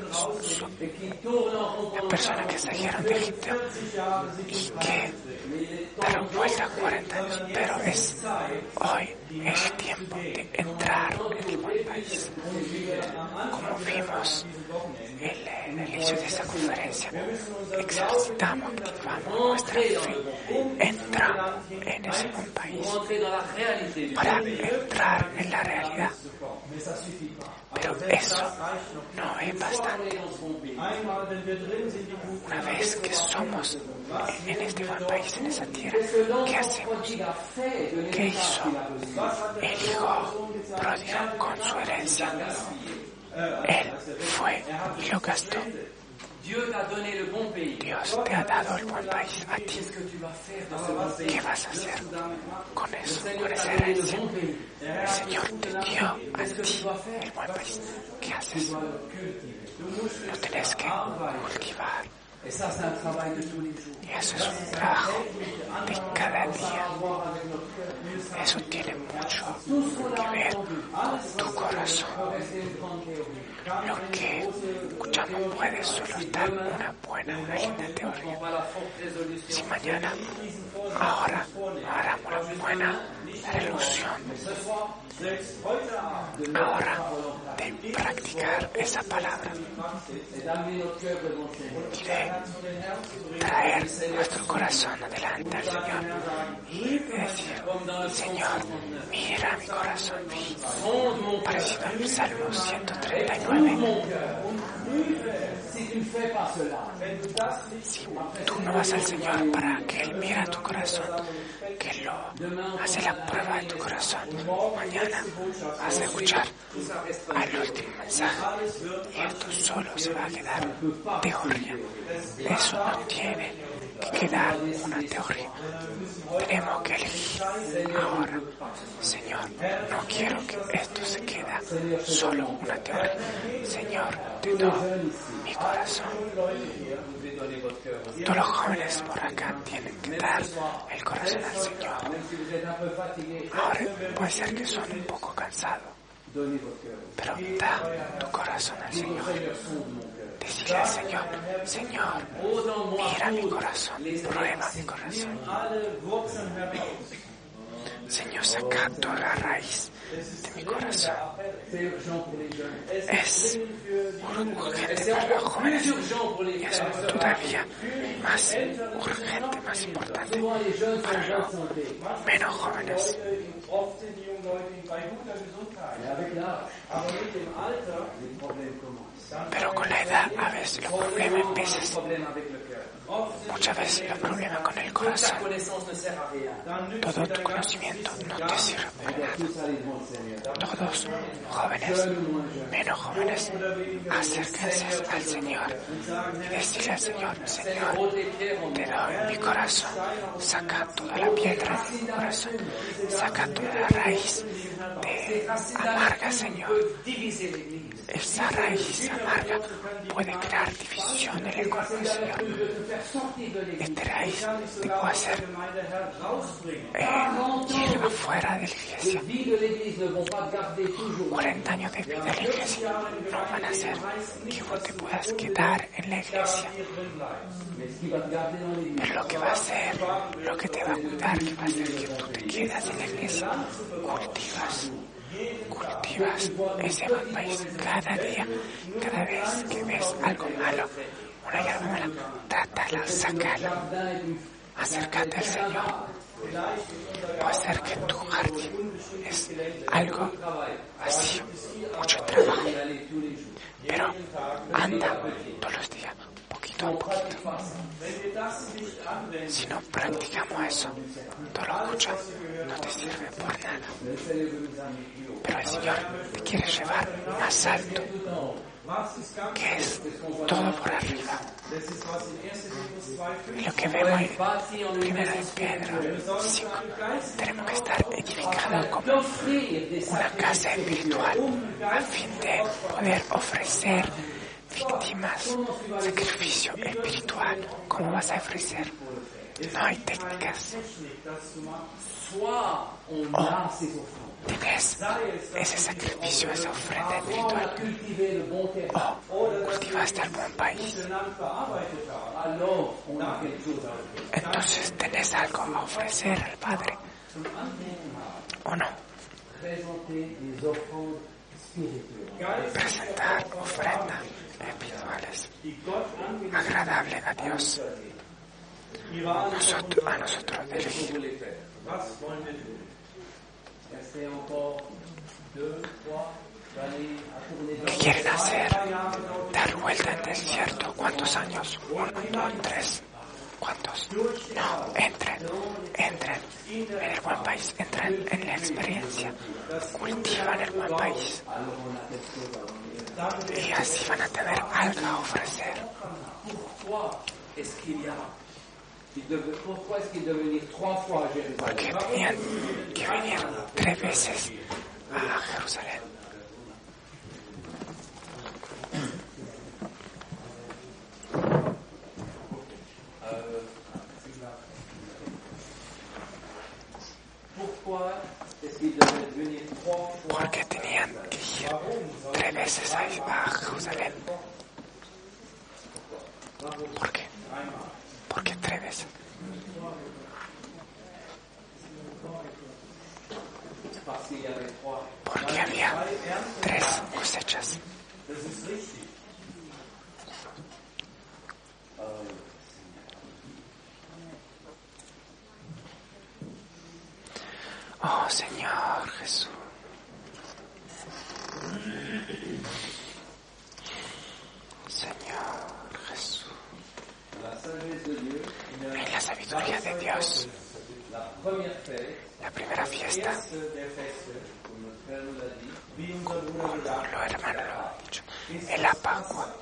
las personas que salieron de Egipto y que dieron vuelta 40 años, pero es hoy el tiempo de entrar en el buen país. Como vimos en el inicio de esa conferencia, ejercitamos, activamos nuestra fe, entramos en ese buen país para entrar en la realidad. Pero eso no es bastante. Una vez que somos en este buen país, en esa tierra, ¿qué hacemos? ¿Qué hizo el hijo pródigo con su herencia? Él fue y lo gastó. Dios te ha dado el buen país a ti. ¿Qué vas a hacer con eso, con esa herencia? El Señor te dio a ti el buen país. ¿Qué haces? Lo tienes que cultivar. Y eso es un trabajo de cada día. Eso tiene mucho que ver con tu corazón. Lo que escuchamos puede solo estar una linda teoría. Si mañana, ahora, haremos una buena resolución, ahora de practicar esa palabra y de traer nuestro corazón adelante al Señor y decir: Señor, mira mi corazón, parecido al Salmo 139. Si tú no vas al Señor para que Él mira tu corazón, que Él hace la prueba de tu corazón, mañana vas a escuchar al último mensaje y esto solo se va a quedar teoría. Eso no tiene que quedar una teoría. Tenemos que elegir ahora: Señor, no quiero que esto se quede solo una teoría. Señor, te doy mi corazón. Todos los jóvenes por acá tienen que dar el corazón al Señor. Ahora puede ser que son un poco cansados, pero da tu corazón al Señor. Decirle al Señor: Señor, mira mi corazón, prueba mi corazón. Señor, saca toda la raíz de mi corazón. Es urgente para los jóvenes y es todavía más urgente, más importante para los menos jóvenes. Pero con la edad a veces los problemas empiezan. Muchas veces los problemas con el corazón. Todo tu conocimiento no te sirve para nada. Todos jóvenes, menos jóvenes, acérquense al Señor y decirle al Señor: Señor, te doy mi corazón. Saca toda la piedra de mi corazón. Saca toda la raíz de amarga, Señor. Esa raíz amarga puede crear división en el cuerpo del Señor. Esta raíz te puede hacer ir afuera de la iglesia. 40 años de vida en la iglesia no van a hacer que vos te puedas quedar en la iglesia. Pero lo que va a hacer, lo que te va a cuidar, que va a hacer que tú te quedas en la iglesia, cultivas ese buen país cada día. Cada vez que ves algo malo, una hierba mala, trátala, sácala, acércate al Señor. Puede ser que tu jardín es algo vacío, mucho trabajo, pero anda todos los días, poquito a poquito. Si no practicamos eso, todo lo escuchas, no te sirve por nada. Pero el Señor te quiere llevar más alto, que es todo por arriba. Y lo que vemos en Primera de Pedro 5, tenemos que estar edificados como una casa espiritual a fin de poder ofrecer víctimas, sacrificio espiritual. ¿Cómo vas a ofrecer? No hay técnicas. Soit on a ces offrandes. Tienes ese sacrificio, esa ofrenda espiritual. Cultiver le bon terrain. O cultivaste el buen país. Alors, on a quelque chose à offrir. Entonces tenés algo a ofrecer al Padre. ¿O no? Présenter des offrandes spirituelles. Presentar ofrendas espirituales agradable a Dios. A nosotros de elegir. ¿Qué quieren hacer? Dar vuelta en desierto. ¿Cuántos años? 1, 2, 3. ¿Cuántos? No, entren en el buen país, entren en la experiencia, cultivan el buen país. Y así van a tener algo a ofrecer. Porque tenían que venir 3 veces a Jerusalén. Porque tenían que ir 3 veces a Jerusalén. ¿Por qué? ¿Por qué 3 veces? Porque había 3 cosechas. Oh Señor Jesús. Señor Jesús. En la sabiduría de Dios, la primera fiesta, como lo hermano lo ha dicho, es la Pascua.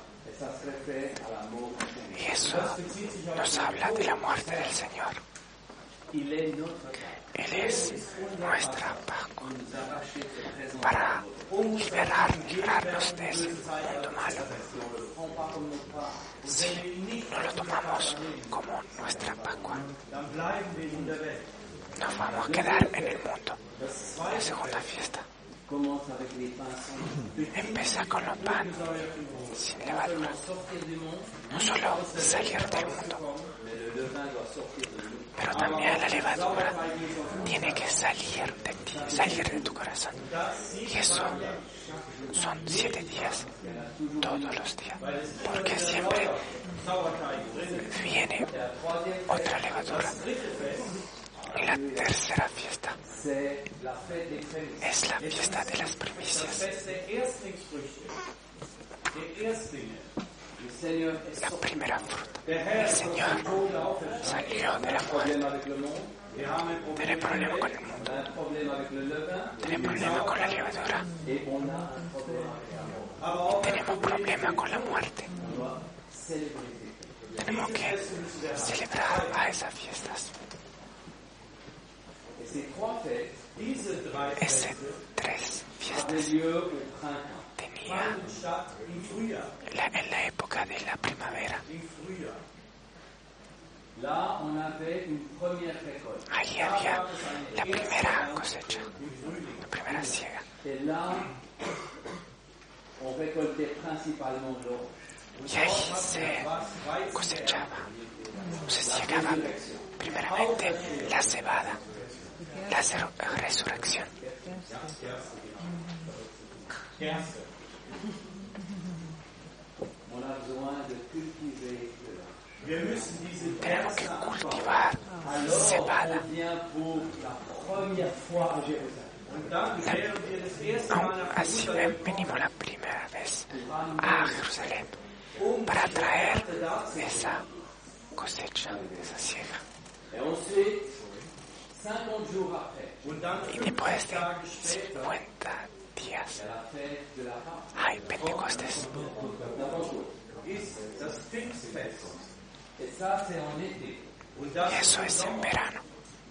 Y eso nos habla de la muerte del Señor. Él es nuestra Pascua para liberarnos de ese mundo malo. Si no lo tomamos como nuestra Pascua, nos vamos a quedar en el mundo. La segunda fiesta empieza con los panes sin levadura. No solo salir del mundo, pero también la levadura tiene que salir de ti, salir de tu corazón. Y eso son 7 días, todos los días, porque siempre viene otra levadura. Y la tercera fiesta es la fiesta de las primicias. La primera fruta. El Señor salió de la muerte. Tiene problema con el mundo. Tiene problema con la levadura. Tenemos problema con la muerte. Tenemos que celebrar a esas fiestas. Esas 3 fiestas tenía en la época de la primavera. Allí había la primera cosecha, la primera siega. Y ahí se cosechaba, se ciegaba primeramente la cebada, la resurrección. Tenemos que cultivar cebada. Aún así venimos la primera vez a Jerusalén para traer esa cosecha, esa siega. Y después de 50 días hay Pentecostés. Y eso es en verano.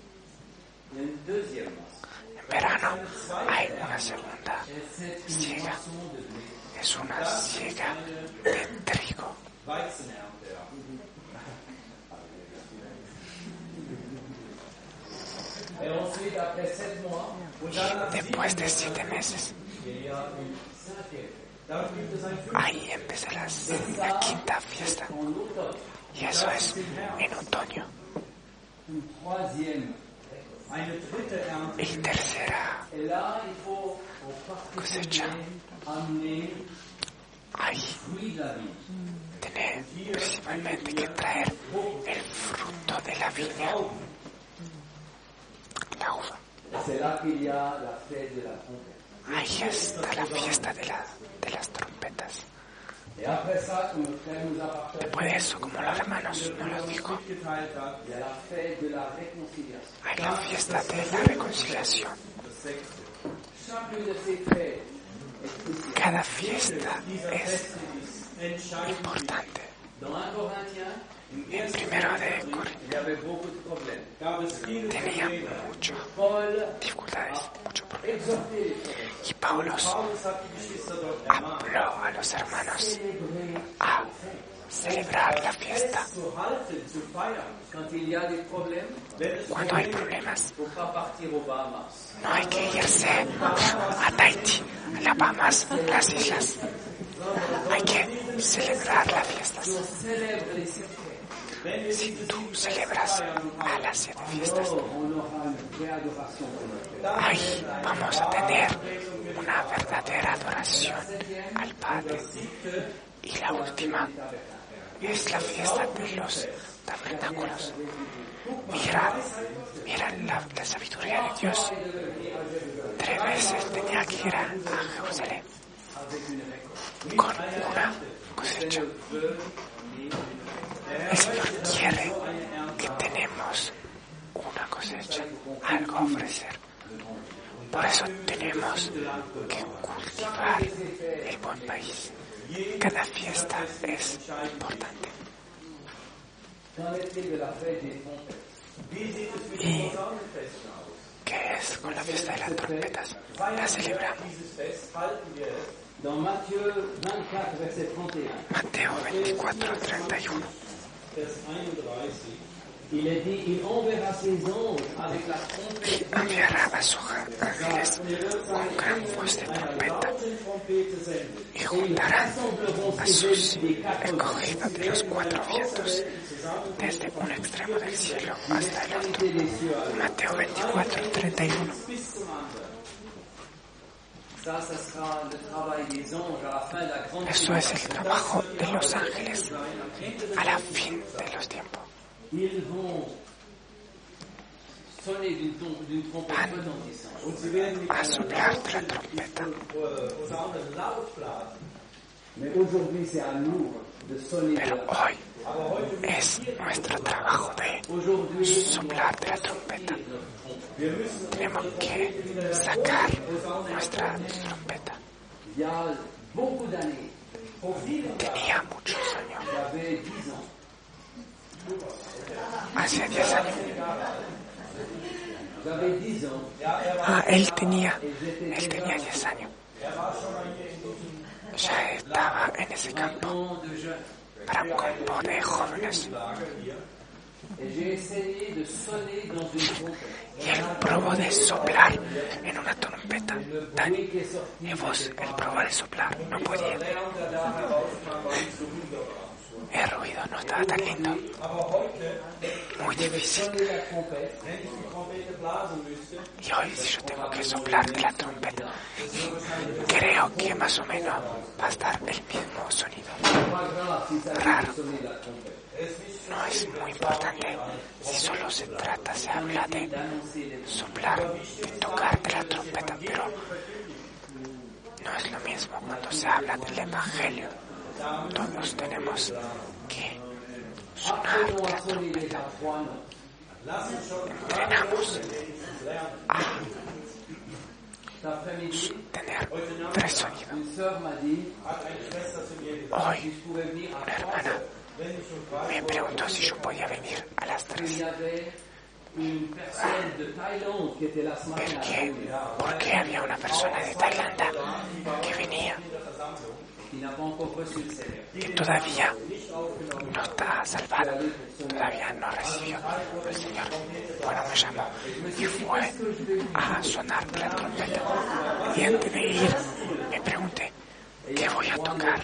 En verano hay una segunda siega. Es una siega de trigo. Y después de 7 meses, ahí empieza la quinta fiesta. Y eso es en otoño. Y tercera cosecha. Ahí tiene principalmente que traer el fruto de la viña, la uva. Ahí está la fiesta de las trompetas. Después de eso, como los hermanos nos lo dijo, hay la fiesta de la reconciliación. Cada fiesta es importante. En primero de Corintios tenía muchas dificultades, muchos problemas. Y Pablo habló a los hermanos a celebrar la fiesta. Cuando hay problemas, no hay que irse a Tahití, a las Bahamas, las islas. Hay que celebrar las fiestas. Si tú celebras a las 7 fiestas, ahí vamos a tener una verdadera adoración al Padre. Y la última es la fiesta de los tabernáculos. Mira la sabiduría de Dios. 3 veces tenía que ir a Jerusalén con una cosecha. El Señor quiere que tenemos una cosecha, algo a ofrecer. Por eso tenemos que cultivar el buen país. Cada fiesta es importante. ¿Y qué es con la fiesta de las trompetas? La celebramos. Mateo 24, 31. Y enviará a sus ángeles con gran voz de trompeta y juntarán a sus escogidos de los 4 vientos, desde un extremo del cielo hasta el otro. Mateo 24, 31. Eso es el trabajo de los ángeles a la fin de los tiempos. Van a soplar de la trompeta. Pero hoy es nuestro trabajo de soplar de la trompeta. Tenemos que sacar nuestra trompeta. Tenía muchos años. Hace 10 años. Él tenía 10 años. Ya estaba en ese campo para un campo de jóvenes. Y él probó de soplar en una trompeta. Y vos, él probó de soplar, no podía. El ruido no estaba tan lindo. Muy difícil. Y hoy, si yo tengo que soplar de la trompeta, creo que más o menos va a estar el mismo sonido. Raro. No es muy importante si solo se habla de soplar, de tocar de la trompeta, pero no es lo mismo cuando se habla del Evangelio. Todos tenemos que sonar de la trompeta. Entrenamos a tener 3 sonidos. Hoy una hermana me preguntó si yo podía venir a las 3. Porque había una persona de Tailandia que venía que todavía no está salvado, todavía no recibió al Señor. Bueno, me llamó y fue a sonar la trompeta. Y antes de ir, me pregunté, ¿qué voy a tocar?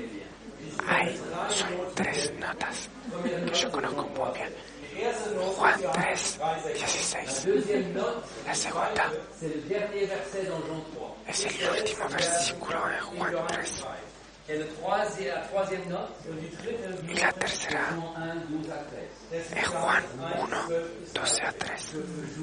Son 3 notas que yo conozco muy bien. Juan 3:16. La segunda es el último versículo de Juan 3. Y la tercera es Juan 1:12-13.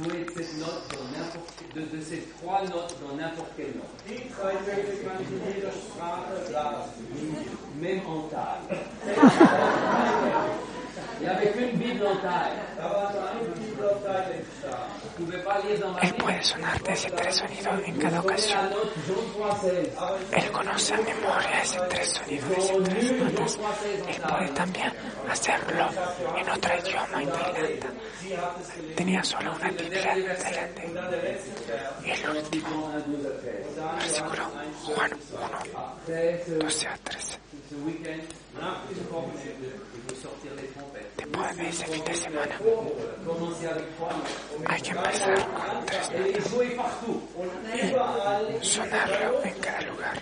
Él puede sonar de ese 3 sonidos en cada ocasión. Él conoce a memoria ese 3 sonidos, ese 3 notas. Él puede también hacerlo en otro idioma en Tailandia. Tenía solo una Biblia delante. Y el último versículo, Juan 1:12-13. Después de ese fin de semana hay que empezar con 3 notas y sonarlo en cada lugar.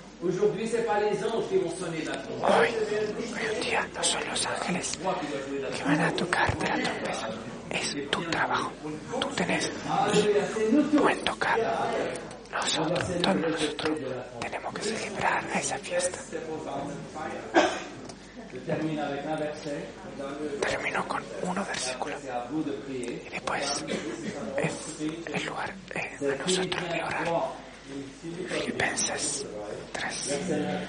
Hoy en día no son los ángeles que van a tocarte la trompeta, es tu trabajo. Tú tenés un buen tocado. Todos nosotros tenemos que celebrar a esa fiesta. Termino con un versículo y después es el lugar a nosotros de orar. Filipenses 3:9.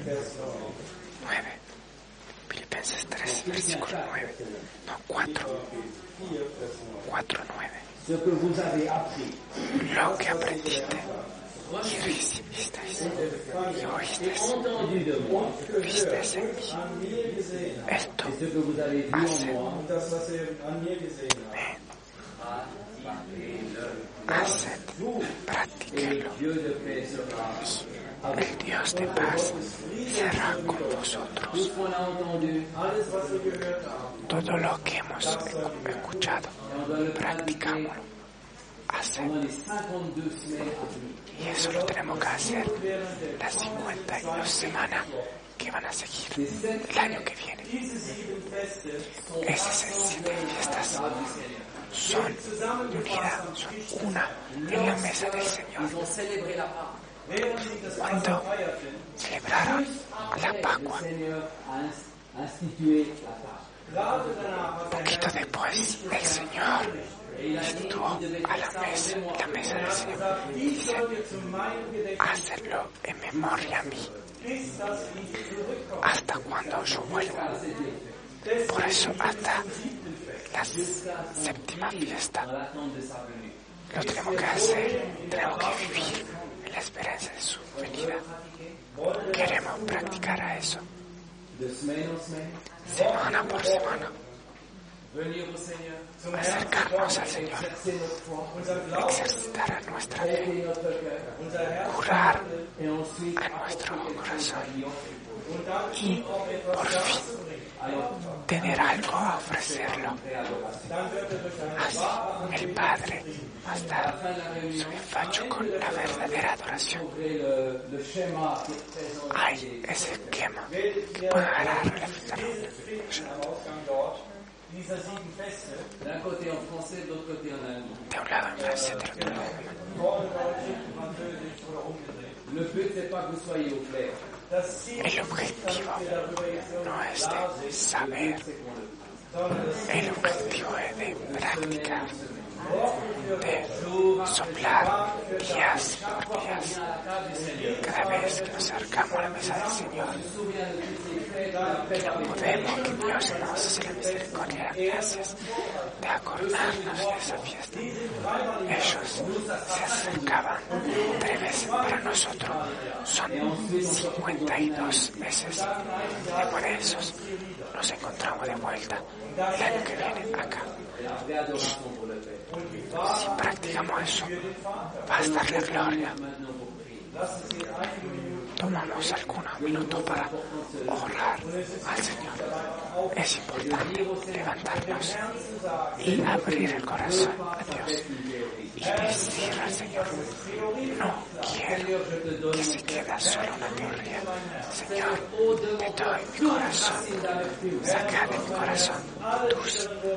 Filipenses 3, versículo 9. No, 4:9. Lo que aprendiste y recibisteis y oísteis, visteis en mí, esto haced, practíquenlo, y el Dios de paz será con vosotros. Todo lo que hemos escuchado, practicámoslo. Y eso lo tenemos que hacer las 52 semanas que van a seguir el año que viene. Esas 7 fiestas son unidad, son una en la mesa del Señor. Cuando celebraron la Pascua, poquito después el Señor estuvo a la mesa del Señor y dice, hacerlo en memoria a mí hasta cuando yo vuelva. Por eso hasta la 7ª fiesta lo tenemos que hacer, tenemos que vivir en la esperanza de su venida. Queremos practicar a eso semana por semana. Acercarnos al Señor, exercitar a nuestra fe, curar a nuestro corazón y por fin tener algo a ofrecerlo. Así el Padre va a estar satisfecho con la verdadera adoración. Hay ese esquema que puede agarrar la fiesta. De un lado en francés, del otro lado en alemán. El objetivo no es de saber, el objetivo es de practicar, de soplar días por días. Cada vez que nos acercamos a la mesa del Señor, que no podemos, que Dios nos hace la misericordia y las gracias de acordarnos de esa fiesta. Ellos se acercaban 3 veces para nosotros, son 52 veces. Después de esos nos encontramos de vuelta el año que viene acá. Si practicamos eso, va a estar la gloria. tomamos algunos minutos para orar al Señor. Es importante levantarnos y abrir el corazón a Dios y decir al Señor, no quiero que se quede solo una teoría. Señor, te doy mi corazón, saca de mi corazón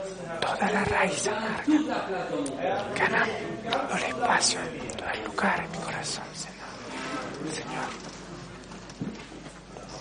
toda la raíz amarga, ganando el espacio, todo el lugar en mi